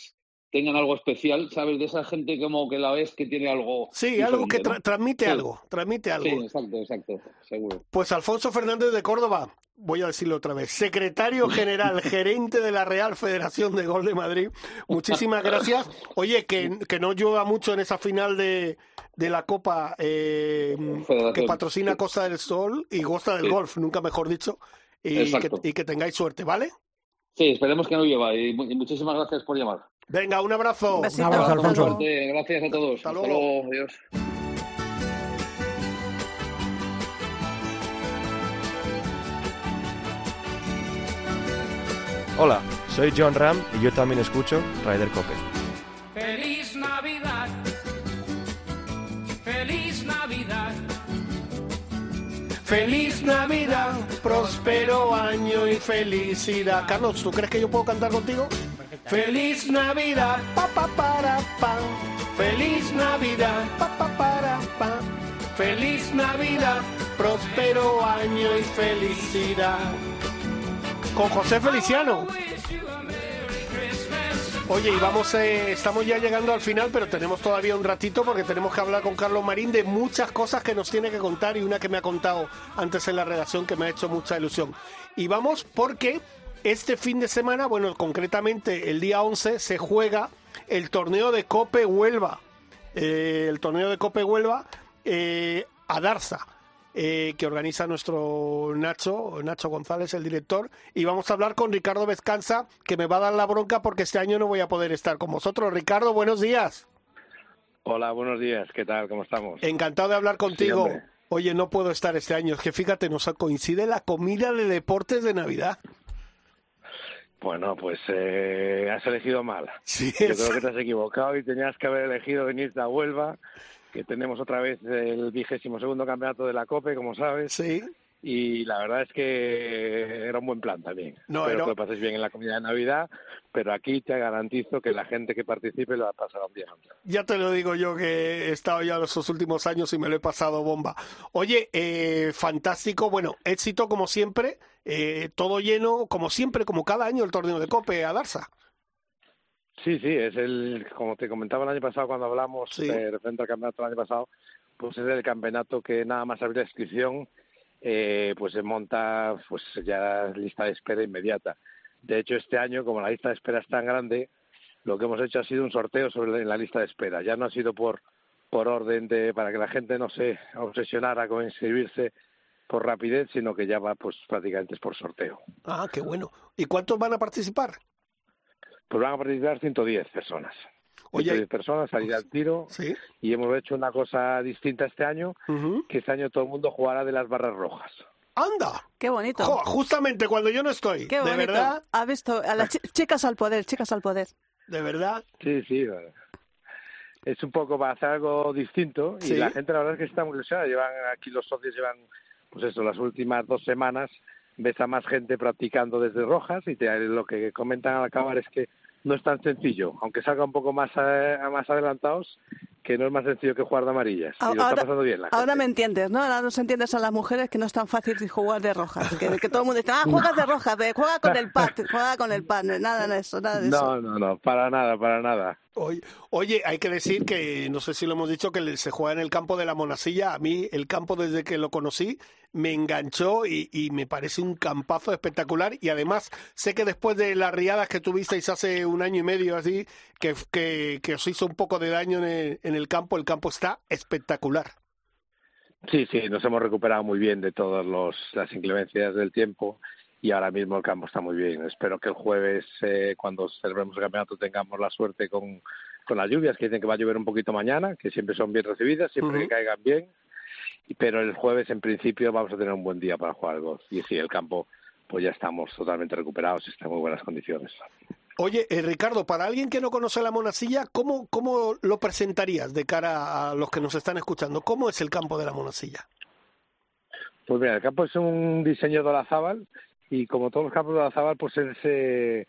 tengan algo especial, ¿sabes? De esa gente como que la ves que tiene algo Sí, diferente, algo que tra ¿no? transmite Sí. algo, transmite algo. Sí, exacto, exacto, seguro. Pues Alfonso Fernández de Córdoba, voy a decirlo otra vez, secretario general, gerente de la Real Federación de Golf de Madrid, muchísimas gracias. Oye, que, que no llueva mucho en esa final de, de la Copa eh, que patrocina sí. Costa del Sol y Costa del Sí. Golf, nunca mejor dicho, y que, Exacto. y que tengáis suerte, ¿vale? Sí, esperemos que no llueva y, mu- y muchísimas gracias por llamar. Venga, un abrazo. Un besito, Un abrazo, hasta Alfonso. luego. Suerte, gracias a todos. Hasta Hasta luego. luego, adiós. Hola, soy John Ram y yo también escucho Ryder Cope. Feliz Navidad, feliz Navidad, Feliz Navidad, próspero año y felicidad. Carlos, ¿tú crees que yo puedo cantar contigo? Feliz Navidad, pa pa para pa. Feliz Navidad, pa pa para pa. Feliz Navidad, próspero año y felicidad. Con José Feliciano. Oye, y vamos, eh, estamos ya llegando al final, pero tenemos todavía un ratito porque tenemos que hablar con Carlos Marín de muchas cosas que nos tiene que contar y una que me ha contado antes en la redacción que me ha hecho mucha ilusión. Y vamos porque este fin de semana, bueno, concretamente el día once, se juega el torneo de Cope Huelva. Eh, el torneo de Cope Huelva eh, a Darza. Eh, que organiza nuestro Nacho, Nacho González, el director, y vamos a hablar con Ricardo Vescanza, que me va a dar la bronca porque este año no voy a poder estar con vosotros. Ricardo, buenos días. Hola, buenos días, ¿qué tal? ¿Cómo estamos? Encantado de hablar contigo. Sí, Oye, no puedo estar este año, es que fíjate, nos coincide la comida de deportes de Navidad. Bueno, pues eh, has elegido mal. Sí, Yo es... creo que te has equivocado y tenías que haber elegido venirte a Huelva, que tenemos otra vez el vigésimo segundo campeonato de la COPE, como sabes. Sí. Y la verdad es que era un buen plan también. No, Espero era... que lo paséis bien en la comida de Navidad, pero aquí te garantizo que la gente que participe lo va a pasar un día. Ya te lo digo yo, que he estado ya los últimos años y me lo he pasado bomba. Oye, eh, fantástico, bueno, éxito como siempre, eh, todo lleno, como siempre, como cada año el torneo de Cope a Darza. Sí, sí, es el, como te comentaba el año pasado cuando hablamos sí. eh, referente al campeonato del año pasado, pues es el campeonato que nada más abrir la inscripción, eh, pues se monta pues ya lista de espera inmediata. De hecho, este año, como la lista de espera es tan grande, lo que hemos hecho ha sido un sorteo sobre la lista de espera. Ya no ha sido por por orden de para que la gente no se obsesionara con inscribirse por rapidez, sino que ya va pues prácticamente es por sorteo. Ah, qué bueno. ¿Y cuántos van a participar? Pues van a participar ciento diez personas. Oye, ciento diez personas, salir al tiro. ¿sí? Y hemos hecho una cosa distinta este año, uh-huh. que este año todo el mundo jugará de las barras rojas. ¡Anda! ¡Qué bonito! Jo, justamente cuando yo no estoy. ¡Qué bonito! ¿De verdad? ¿Has visto? A las ch chicas al poder, chicas al poder. ¿De verdad? Sí, sí. Es un poco para hacer algo distinto. Y ¿sí? la gente, la verdad es que está muy ilusionada. Llevan, aquí los socios llevan, pues eso, las últimas dos semanas ves a más gente practicando desde rojas y te, lo que comentan al acabar es que no es tan sencillo, aunque salga un poco más eh, más adelantados, que no es más sencillo que jugar de amarillas. Y lo ahora, está pasando bien la ahora gente. me entiendes, ¿no? Ahora nos entiendes a las mujeres que no es tan fácil jugar de rojas. Que, que todo el mundo dice, ah, juegas de rojas, juega con el pad, juega con el pad. Nada de eso, nada de eso. No, no, no, para nada, para nada. Oye, oye, hay que decir que, no sé si lo hemos dicho, que se juega en el campo de la Monasilla. A mí el campo desde que lo conocí me enganchó y, y me parece un campazo espectacular. Y además sé que después de las riadas que tuvisteis hace un año y medio así, que, que, que os hizo un poco de daño en el, en el campo, el campo está espectacular. Sí, sí, nos hemos recuperado muy bien de todas los, las inclemencias del tiempo y ahora mismo el campo está muy bien. Espero que el jueves, eh, cuando celebremos el campeonato, tengamos la suerte con, con las lluvias, que dicen que va a llover un poquito mañana, que siempre son bien recibidas, siempre uh-huh. que caigan bien. Pero el jueves, en principio, vamos a tener un buen día para jugar al golf. Y sí, el campo, pues ya estamos totalmente recuperados y está en muy buenas condiciones. Oye, eh, Ricardo, para alguien que no conoce la Monasilla, ¿cómo, ¿cómo lo presentarías de cara a los que nos están escuchando? ¿Cómo es el campo de la Monasilla? Pues mira, el campo es un diseño de Olazábal y como todos los campos de Olazábal, pues se, se,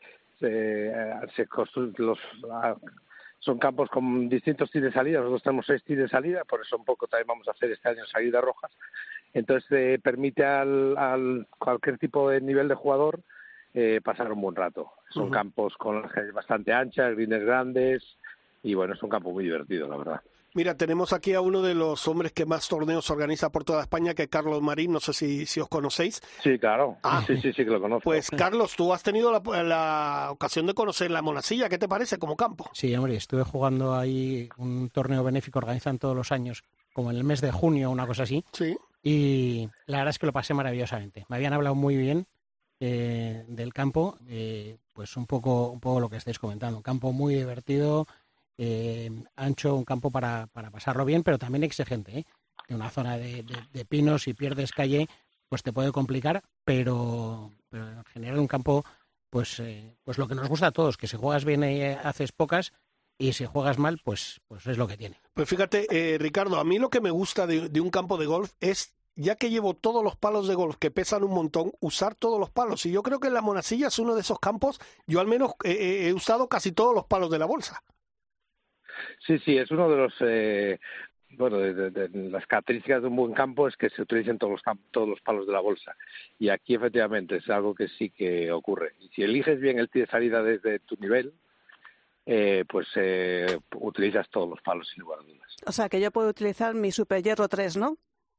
se construyen los... Son campos con distintos tiros de salida, nosotros tenemos seis tiros de salida, por eso un poco también vamos a hacer este año salidas rojas. Entonces eh, permite al, al cualquier tipo de nivel de jugador eh, pasar un buen rato. Son Uh-huh. campos con las calles bastante anchas, greens grandes, y bueno, es un campo muy divertido, la verdad. Mira, tenemos aquí a uno de los hombres que más torneos organiza por toda España, que es Carlos Marín. No sé si, si os conocéis. Sí, claro. Ah. Sí, sí, sí que lo conozco. Pues, Carlos, tú has tenido la, la ocasión de conocer la Monasilla. ¿Qué te parece como campo? Sí, hombre, estuve jugando ahí un torneo benéfico, organizan todos los años, como en el mes de junio, una cosa así. Sí. Y la verdad es que lo pasé maravillosamente. Me habían hablado muy bien eh, del campo, eh, pues un poco, un poco lo que estáis comentando. Un campo muy divertido, eh, ancho, un campo para, para pasarlo bien, pero también exigente, ¿eh? En una zona de, de, de pinos, si pierdes calle, pues te puede complicar, pero, pero en general un campo, pues, eh, pues lo que nos gusta a todos, que si juegas bien eh, haces pocas, y si juegas mal, pues, pues es lo que tiene. Pues fíjate, eh, Ricardo, a mí lo que me gusta de, de un campo de golf es, ya que llevo todos los palos de golf que pesan un montón, usar todos los palos. Y yo creo que la Monasilla es uno de esos campos, yo al menos eh, he usado casi todos los palos de la bolsa. Sí, sí, es uno de los... Eh, bueno, de, de, de las características de un buen campo es que se utilicen todos los, todos los palos de la bolsa. Y aquí efectivamente es algo que sí que ocurre. Y si eliges bien el tee de salida desde tu nivel, eh, pues eh, utilizas todos los palos sin lugar a dudas. O sea, que yo puedo utilizar mi Super Hierro tres, ¿no?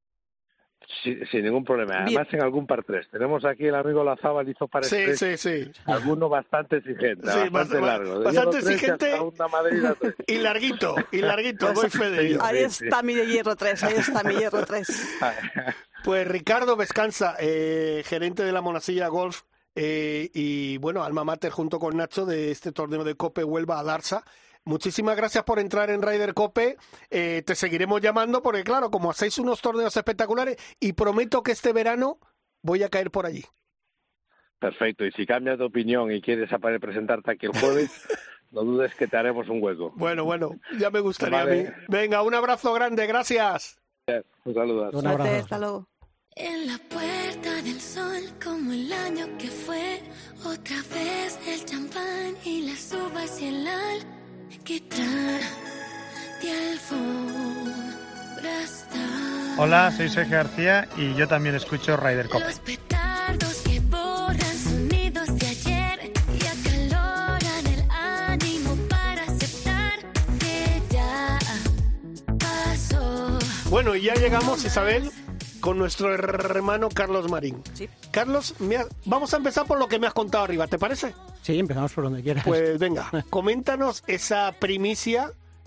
Sí, sin ningún problema. Además, bien. En algún par tres. Tenemos aquí el amigo Lazábal, hizo par sí, tres. Sí, sí, sí. Alguno bastante exigente, sí, bastante más, largo. De bastante exigente una Madrid a tres. y larguito, y larguito. Doy fe de ello. Ahí sí, está sí. mi Hierro tres, ahí está mi Hierro tres. Pues Ricardo Vescanza, eh, gerente de la Monasilla Golf, eh, y bueno, alma mater junto con Nacho de este torneo de Cope Huelva a Darsa. Muchísimas gracias por entrar en Ryder Cope. Eh, te seguiremos llamando porque, claro, como hacéis unos torneos espectaculares, y prometo que este verano voy a caer por allí. Perfecto. Y si cambias de opinión y quieres aparecer, presentarte aquí el jueves, no dudes que te haremos un hueco. Bueno, bueno, ya me gustaría vale. a mí. Venga, un abrazo grande. Gracias. Un saludo. Un abrazo. Hasta luego. En la puerta del sol, como el año que fue, otra vez el champán y las uvas y el alquitrán de alfombra está. Hola, soy Sergio García y yo también escucho Ryder Cope. Los petardos que borran sonidos de ayer y acaloran el ánimo para aceptar que ya pasó. Bueno, y ya llegamos, Isabel, con nuestro hermano Carlos Marín. Sí. Carlos, me ha... vamos a empezar por lo que me has contado arriba, ¿te parece? Sí, empezamos por donde quieras. Pues venga, coméntanos esa primicia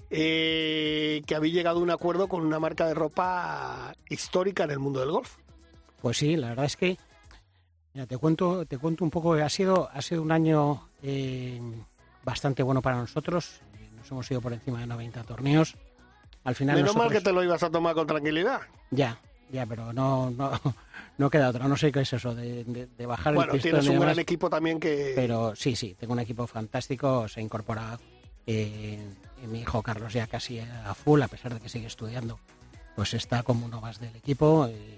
eh, que habéis llegado a un acuerdo con una marca de ropa histórica en el mundo del golf. Pues sí, la verdad es que mira, te cuento, te cuento un poco. Ha sido, ha sido un año eh, bastante bueno para nosotros. Nos hemos ido por encima de noventa torneos. Al final Menos nosotros... mal que te lo ibas a tomar con tranquilidad. Ya, ya, pero no, no, no queda otra. No sé qué es eso de, de, de bajar bueno, el pistón. tienes un y demás, gran equipo también que... Pero sí, sí, tengo un equipo fantástico. Se incorpora eh, mi hijo Carlos ya casi a full, a pesar de que sigue estudiando. Pues está como uno más del equipo. Eh,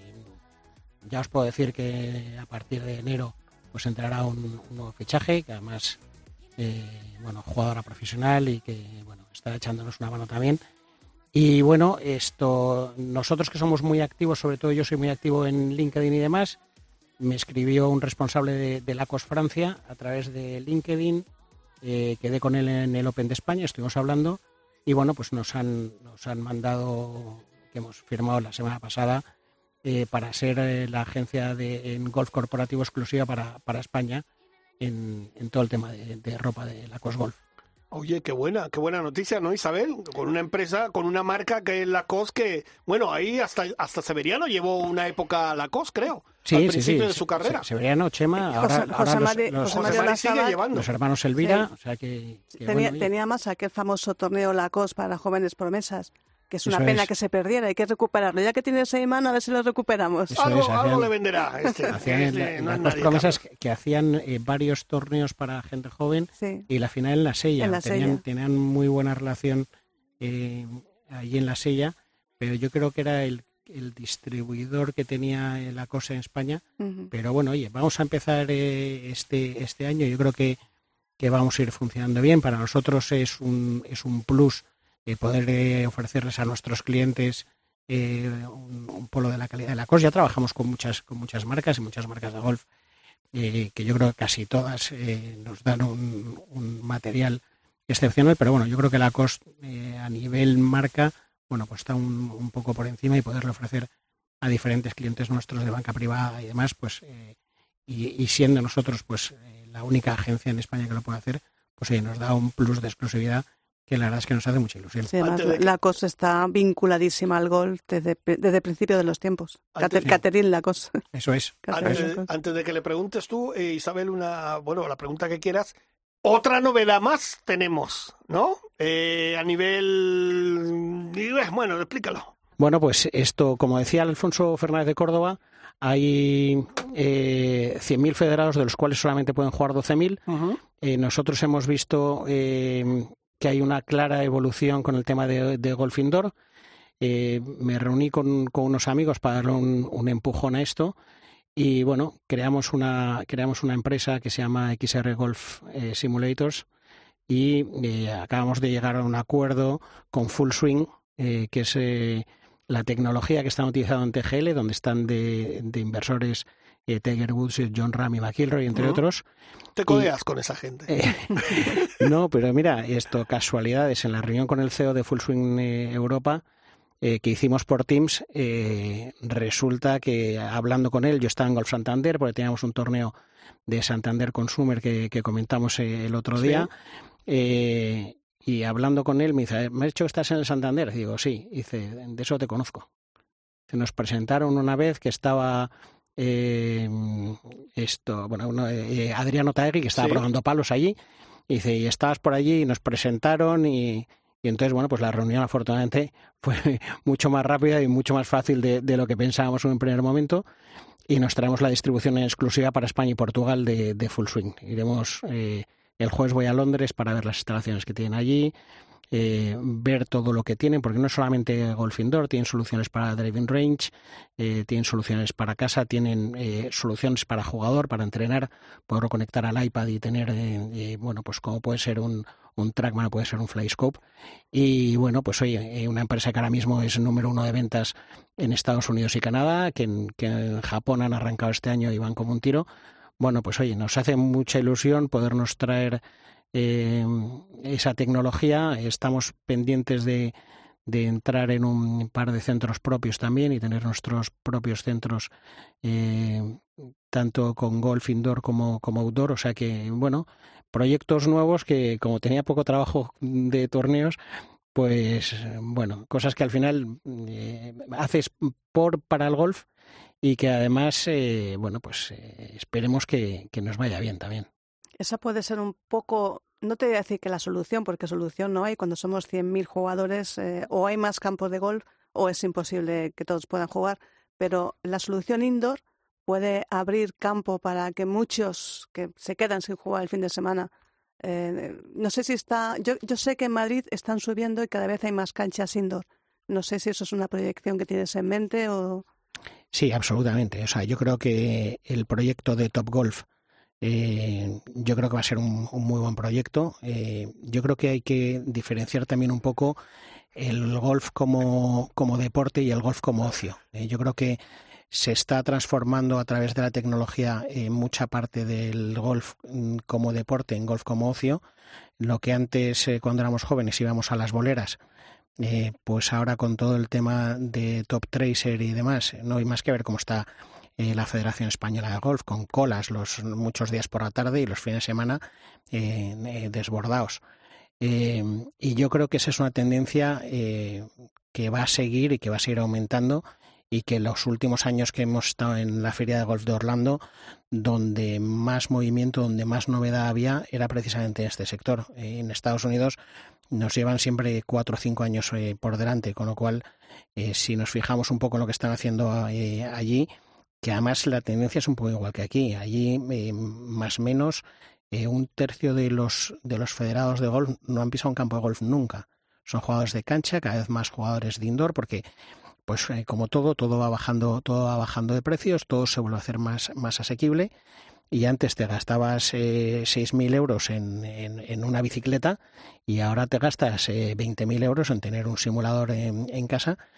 ya os puedo decir que a partir de enero pues entrará un, un nuevo fichaje, que además, eh, bueno, jugadora profesional y que, bueno, está echándonos una mano también. Y bueno, esto, nosotros que somos muy activos, sobre todo yo soy muy activo en LinkedIn y demás, me escribió un responsable de, de Lacos Francia a través de LinkedIn, eh, quedé con él en el Open de España, estuvimos hablando y bueno, pues nos han, nos han mandado, que hemos firmado la semana pasada, eh, para ser eh, la agencia de en golf corporativo exclusiva para, para España en, en todo el tema de, de ropa de Lacos Golf. Oye, qué buena, qué buena noticia, ¿no, Isabel? Con una empresa, con una marca que es Lacoste, que, bueno, ahí hasta hasta Severiano llevó una época Lacoste, creo, sí, al sí, principio sí, de su carrera. Severiano, Chema, ahora, José, ahora José los, Mari, los, José José Mari sigue llevando. los hermanos Elvira, Sí. o sea que... que Tenía, bueno, tenía más aquel famoso torneo Lacoste para jóvenes promesas, que es una Eso pena es. que se perdiera, hay que recuperarlo. Ya que tiene ese imán, a ver si lo recuperamos. Eso Algo, es, hacían- algo le venderá. Este, hacían este, la- no es las dos nadie, promesas Carlos. que, que hacían eh, varios torneos para gente joven Sí. y la final en la Sella. En la tenían, Sella. tenían muy buena relación eh, allí en la Sella, pero yo creo que era el, el distribuidor que tenía la cosa en España. Ujú. Pero bueno, oye, vamos a empezar eh, este este año. Yo creo que, que vamos a ir funcionando bien. Para nosotros es un es un plus eh, poder eh, ofrecerles a nuestros clientes eh, un, un polo de la calidad de la cosa. Ya trabajamos con muchas con muchas marcas y muchas marcas de golf. eh, que yo creo que casi todas eh, nos dan un, un material excepcional, pero bueno, yo creo que Lacoste eh, a nivel marca, bueno, pues está un, un poco por encima, y poderle ofrecer a diferentes clientes nuestros de banca privada y demás, pues eh, y, y siendo nosotros pues eh, la única agencia en España que lo puede hacer, pues eh, nos da un plus de exclusividad que la verdad es que nos hace mucha ilusión. Sí, además, que... Lacoste está vinculadísima al golf desde, desde el principio de los tiempos. Cater, de... Catherine Lacoste. Eso es. Antes, Eso es. antes de que le preguntes tú, eh, Isabel, una, bueno, la pregunta que quieras. Otra novedad más tenemos, ¿no? Eh, a nivel... Bueno, explícalo. Bueno, pues esto, como decía Alfonso Fernández de Córdoba, hay eh, cien mil federados, de los cuales solamente pueden jugar doce mil. Uh-huh. Eh, nosotros hemos visto eh, que hay una clara evolución con el tema de, de golf indoor. Eh, me reuní con, con unos amigos para darle un, un empujón a esto. Y bueno, creamos una creamos una empresa que se llama X R Golf eh, Simulators, y eh, acabamos de llegar a un acuerdo con Full Swing, eh, que es eh, la tecnología que están utilizando en T G L, donde están de, de inversores eh, Tiger Woods, John Ram y McIlroy, entre uh-huh. otros. Te codeas y, con esa gente. Eh, no, pero mira, esto, casualidades, en la reunión con el C E O de Full Swing eh, Europa, Eh, que hicimos por Teams, eh, resulta que hablando con él, yo estaba en Golf Santander, porque teníamos un torneo de Santander Consumer que, que comentamos eh, el otro día, sí. eh, y hablando con él me dice, ¿me has dicho que estás en el Santander? Y digo, sí. Y dice, de eso te conozco. Nos presentaron una vez que estaba eh, esto, bueno, uno, eh, Adriano Taegui, que estaba sí. probando palos allí, y dice, y estabas por allí, y nos presentaron, y Y entonces, bueno, pues la reunión afortunadamente fue mucho más rápida y mucho más fácil de, de lo que pensábamos en un primer momento, y nos traemos la distribución en exclusiva para España y Portugal de, de Full Swing. Iremos, eh, el jueves voy a Londres para ver las instalaciones que tienen allí, eh, ver todo lo que tienen, porque no es solamente golf indoor, tienen soluciones para driving range, eh, tienen soluciones para casa, tienen eh, soluciones para jugador, para entrenar, poderlo conectar al iPad y tener, eh, eh, bueno, pues como puede ser un un Trackman, puede ser un Flyscope. Y bueno, pues oye, una empresa que ahora mismo es número uno de ventas en Estados Unidos y Canadá, que en, que en Japón han arrancado este año y van como un tiro. Bueno, pues oye, nos hace mucha ilusión podernos traer eh, esa tecnología. Estamos pendientes de, de entrar en un par de centros propios también y tener nuestros propios centros, eh, tanto con golf indoor como, como outdoor. O sea que, bueno, proyectos nuevos que, como tenía poco trabajo de torneos, pues bueno, cosas que al final eh, haces por para el golf y que además, eh, bueno, pues eh, esperemos que, que nos vaya bien también. Esa puede ser un poco, no te voy a decir que la solución, porque solución no hay cuando somos cien mil jugadores, eh, o hay más campos de golf o es imposible que todos puedan jugar, pero la solución indoor puede abrir campo para que muchos que se quedan sin jugar el fin de semana, eh, no sé si está, yo, yo sé que en Madrid están subiendo y cada vez hay más canchas indoor. No sé si eso es una proyección que tienes en mente o... Sí, absolutamente. O sea, yo creo que el proyecto de Top Golf, eh, yo creo que va a ser un, un muy buen proyecto. Eh, yo creo que hay que diferenciar también un poco el golf como, como deporte y el golf como ocio. Eh, yo creo que se está transformando a través de la tecnología en mucha parte del golf como deporte en golf como ocio. Lo que antes, eh, cuando éramos jóvenes, íbamos a las boleras, eh, pues ahora con todo el tema de Top Tracer y demás, no hay más que ver cómo está eh, la Federación Española de Golf, con colas los muchos días por la tarde y los fines de semana eh, eh, desbordados. Eh, y yo creo que esa es una tendencia eh, que va a seguir y que va a seguir aumentando, y que los últimos años que hemos estado en la Feria de Golf de Orlando, donde más movimiento, donde más novedad había, era precisamente en este sector. Eh, en Estados Unidos nos llevan siempre cuatro o cinco años eh, por delante, con lo cual, eh, si nos fijamos un poco en lo que están haciendo eh, allí, que además la tendencia es un poco igual que aquí, allí eh, más o menos eh, un tercio de los, de los federados de golf no han pisado un campo de golf nunca. Son jugadores de cancha, cada vez más jugadores de indoor, porque pues eh, como todo, todo va bajando, todo va bajando de precios, todo se vuelve a hacer más, más asequible, y antes te gastabas eh, seis mil euros en, en, en una bicicleta y ahora te gastas eh, veinte mil euros en tener un simulador en, en casa,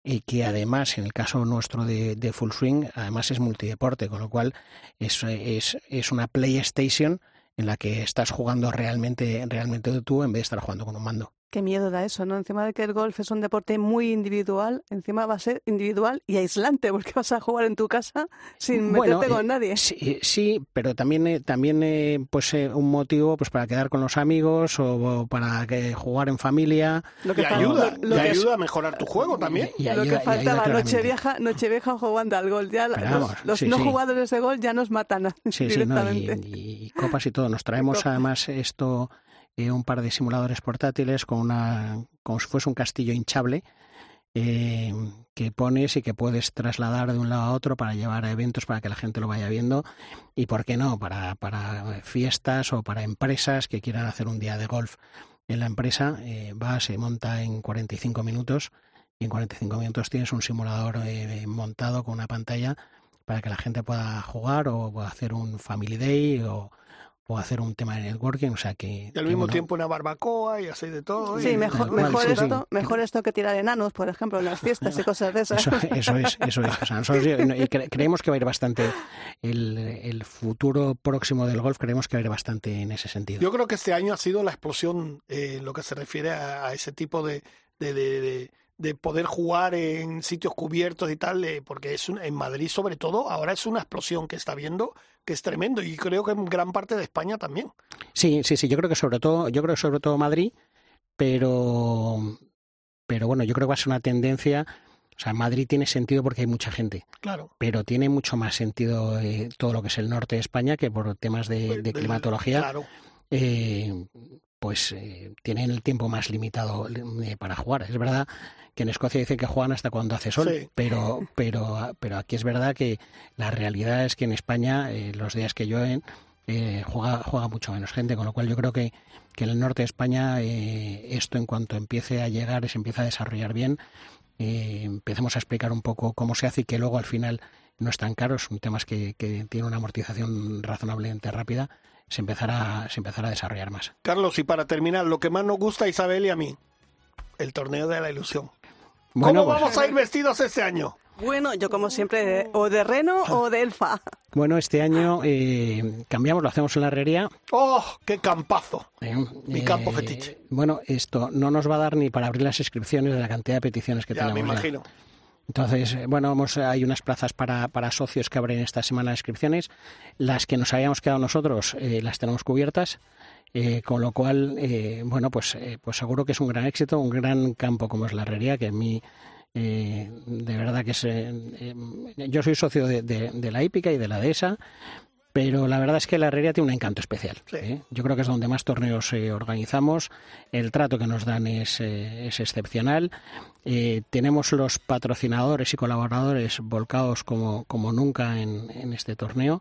y que además, en el caso nuestro de, de Full Swing, además es multideporte, con lo cual es, es, es una PlayStation en la que estás jugando realmente, realmente tú en vez de estar jugando con un mando. Qué miedo da eso, ¿no? Encima de que el golf es un deporte muy individual, encima va a ser individual y aislante, porque vas a jugar en tu casa sin bueno, meterte con eh, nadie. Sí, sí, pero también eh, también eh, pues eh, un motivo pues para quedar con los amigos o, o para que jugar en familia. Lo que y fa- ayuda, lo, lo y que ayuda a mejorar tu juego también. Y, y lo ayuda, que faltaba, Nochevieja, Nochevieja jugando al golf. Ya Pero los vamos, los sí, no sí. jugadores de golf ya nos matan Sí, sí, no, directamente. y, y copas y todo. Nos traemos además esto, eh, un par de simuladores portátiles con una, como si fuese un castillo hinchable, eh, que pones y que puedes trasladar de un lado a otro para llevar a eventos para que la gente lo vaya viendo y, ¿por qué no?, para, para fiestas o para empresas que quieran hacer un día de golf en la empresa. Eh, va, se monta en cuarenta y cinco minutos y en cuarenta y cinco minutos tienes un simulador eh, montado con una pantalla para que la gente pueda jugar o pueda hacer un family day o, o hacer un tema de networking, o sea que... Y al que, mismo bueno, tiempo una barbacoa y así de todo. Sí, y- mejor, Igual, mejor, sí, esto, sí. mejor esto que tirar enanos, por ejemplo, en las fiestas y cosas de esas. Eso, eso es, eso es. O sea, nosotros, y cre- creemos que va a ir bastante, el, el futuro próximo del golf creemos que va a ir bastante en ese sentido. Yo creo que este año ha sido la explosión eh, en lo que se refiere a, a ese tipo de, de, de, de, de poder jugar en sitios cubiertos y tal, eh, porque es un, en Madrid sobre todo, ahora es una explosión que está viendo que es tremendo y creo que en gran parte de España también. Sí, sí, sí, yo creo que sobre todo, yo creo que sobre todo Madrid, pero, pero bueno, yo creo que va a ser una tendencia. O sea, Madrid tiene sentido porque hay mucha gente, Claro. pero tiene mucho más sentido eh, todo lo que es el norte de España, que por temas de, de Del- climatología, Claro. eh, pues eh, tienen el tiempo más limitado eh, para jugar. Es verdad que en Escocia dicen que juegan hasta cuando hace sol, Sí. pero, pero, pero aquí es verdad que la realidad es que en España eh, los días que llueven eh, juega, juega mucho menos gente, con lo cual yo creo que, que en el norte de España eh, esto en cuanto empiece a llegar y se empieza a desarrollar bien, eh, empecemos a explicar un poco cómo se hace y que luego al final no es tan caro, son temas que, que tienen una amortización razonablemente rápida, se empezará, se empezará a desarrollar más. Carlos, y para terminar, lo que más nos gusta a Isabel y a mí, el torneo de la ilusión. Bueno, ¿Cómo pues- vamos a ir vestidos este año? Bueno, yo como siempre, de- o de reno o de elfa. Bueno, este año eh, cambiamos, lo hacemos en la herrería. ¡Oh, qué campazo! Eh, Mi campo fetiche. Bueno, esto no nos va a dar ni para abrir las inscripciones de la cantidad de peticiones que Ya, me tenemos. imagino. Entonces, eh, bueno, vamos, hay unas plazas para, para socios que abren esta semana de inscripciones. Las que nos habíamos quedado nosotros eh, las tenemos cubiertas. Eh, con lo cual, eh, bueno, pues, eh, pues seguro que es un gran éxito, un gran campo como es la herrería, que a mí eh, de verdad que es... Eh, eh, yo soy socio de, de, de la hípica y de la dehesa, pero la verdad es que la herrería tiene un encanto especial. Sí. ¿eh? Yo creo que es donde más torneos eh, organizamos, el trato que nos dan es, eh, es excepcional, eh, tenemos los patrocinadores y colaboradores volcados como, como nunca en, en este torneo.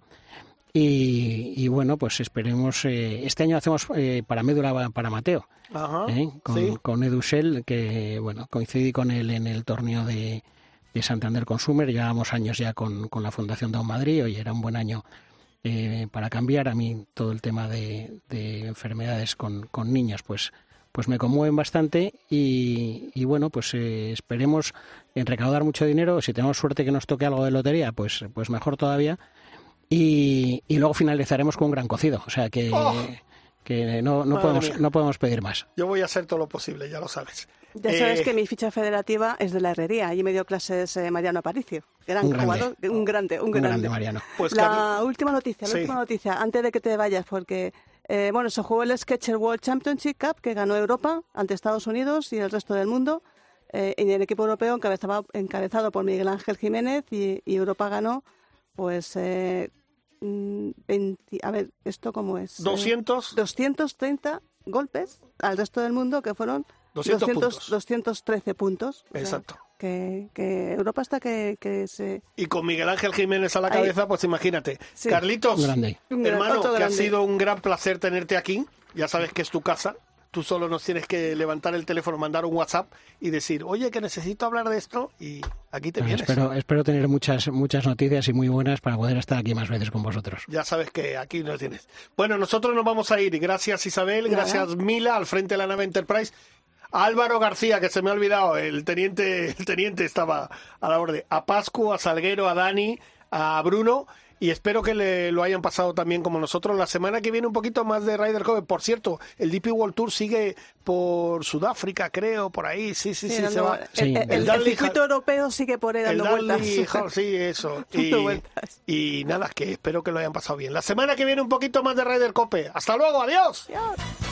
Y, y bueno, pues esperemos. Eh, este año hacemos eh, para médula para Mateo, Ajá, ¿eh? con, sí. con Edu Shell, que bueno, coincidí con él en el torneo de, de Santander Consumer. Llevábamos años ya con, con la Fundación Down Madrid y era un buen año eh, para cambiar. A mí todo el tema de, de enfermedades con, con niños, pues pues me conmueven bastante y, y bueno, pues eh, esperemos en recaudar mucho dinero. Si tenemos suerte que nos toque algo de lotería, pues pues mejor todavía. Y, y luego finalizaremos con un gran cocido, o sea que, ¡Oh! que no, no, Madre podemos, mía. no podemos pedir más. Yo voy a hacer todo lo posible, ya lo sabes. Ya sabes Eh, que mi ficha federativa es de la herrería. Allí me dio clases eh, Mariano Aparicio. Gran Un grande. jugador, un grande, un Un grande. grande, Mariano. Pues, la Carlos- última noticia, la Sí. última noticia, antes de que te vayas, porque eh, bueno, se jugó el Sketcher World Championship Cup que ganó Europa ante Estados Unidos y el resto del mundo. Eh, en el equipo europeo encabezaba, encabezado por Miguel Ángel Jiménez y, y Europa ganó, pues, eh, mm, veinte, a ver, ¿esto cómo es? Eh, doscientos, doscientos treinta golpes al resto del mundo que fueron doscientos puntos. doscientos trece puntos. O sea, Exacto. que, que Europa está que, que se... Y con Miguel Ángel Jiménez a la Ahí. cabeza, pues imagínate. Sí. Carlitos, Un grande. Un gran- hermano, otro que ha grande. sido un gran placer tenerte aquí. Ya sabes que es tu casa. Tú solo nos tienes que levantar el teléfono, mandar un WhatsApp y decir, oye, que necesito hablar de esto, y aquí te vienes. Espero, espero tener muchas, muchas noticias y muy buenas para poder estar aquí más veces con vosotros. Ya sabes que aquí lo tienes. Bueno, nosotros nos vamos a ir. Gracias, Isabel. Nada. Gracias, Mila, al frente de la nave Enterprise. A Álvaro García, que se me ha olvidado, el teniente, el teniente estaba a la orden. A Pascu, a Salguero, a Dani, a Bruno. Y espero que le, lo hayan pasado también como nosotros. La semana que viene un poquito más de Ryder Cup. Por cierto, el D P World Tour sigue por Sudáfrica, creo, por ahí. Sí, sí, sí, sí se va. El, el, el, el circuito europeo sigue por ahí dando el vueltas. Sí, eso. Y, y nada, que espero que lo hayan pasado bien. La semana que viene un poquito más de Ryder Cup. Hasta luego, adiós. Adiós.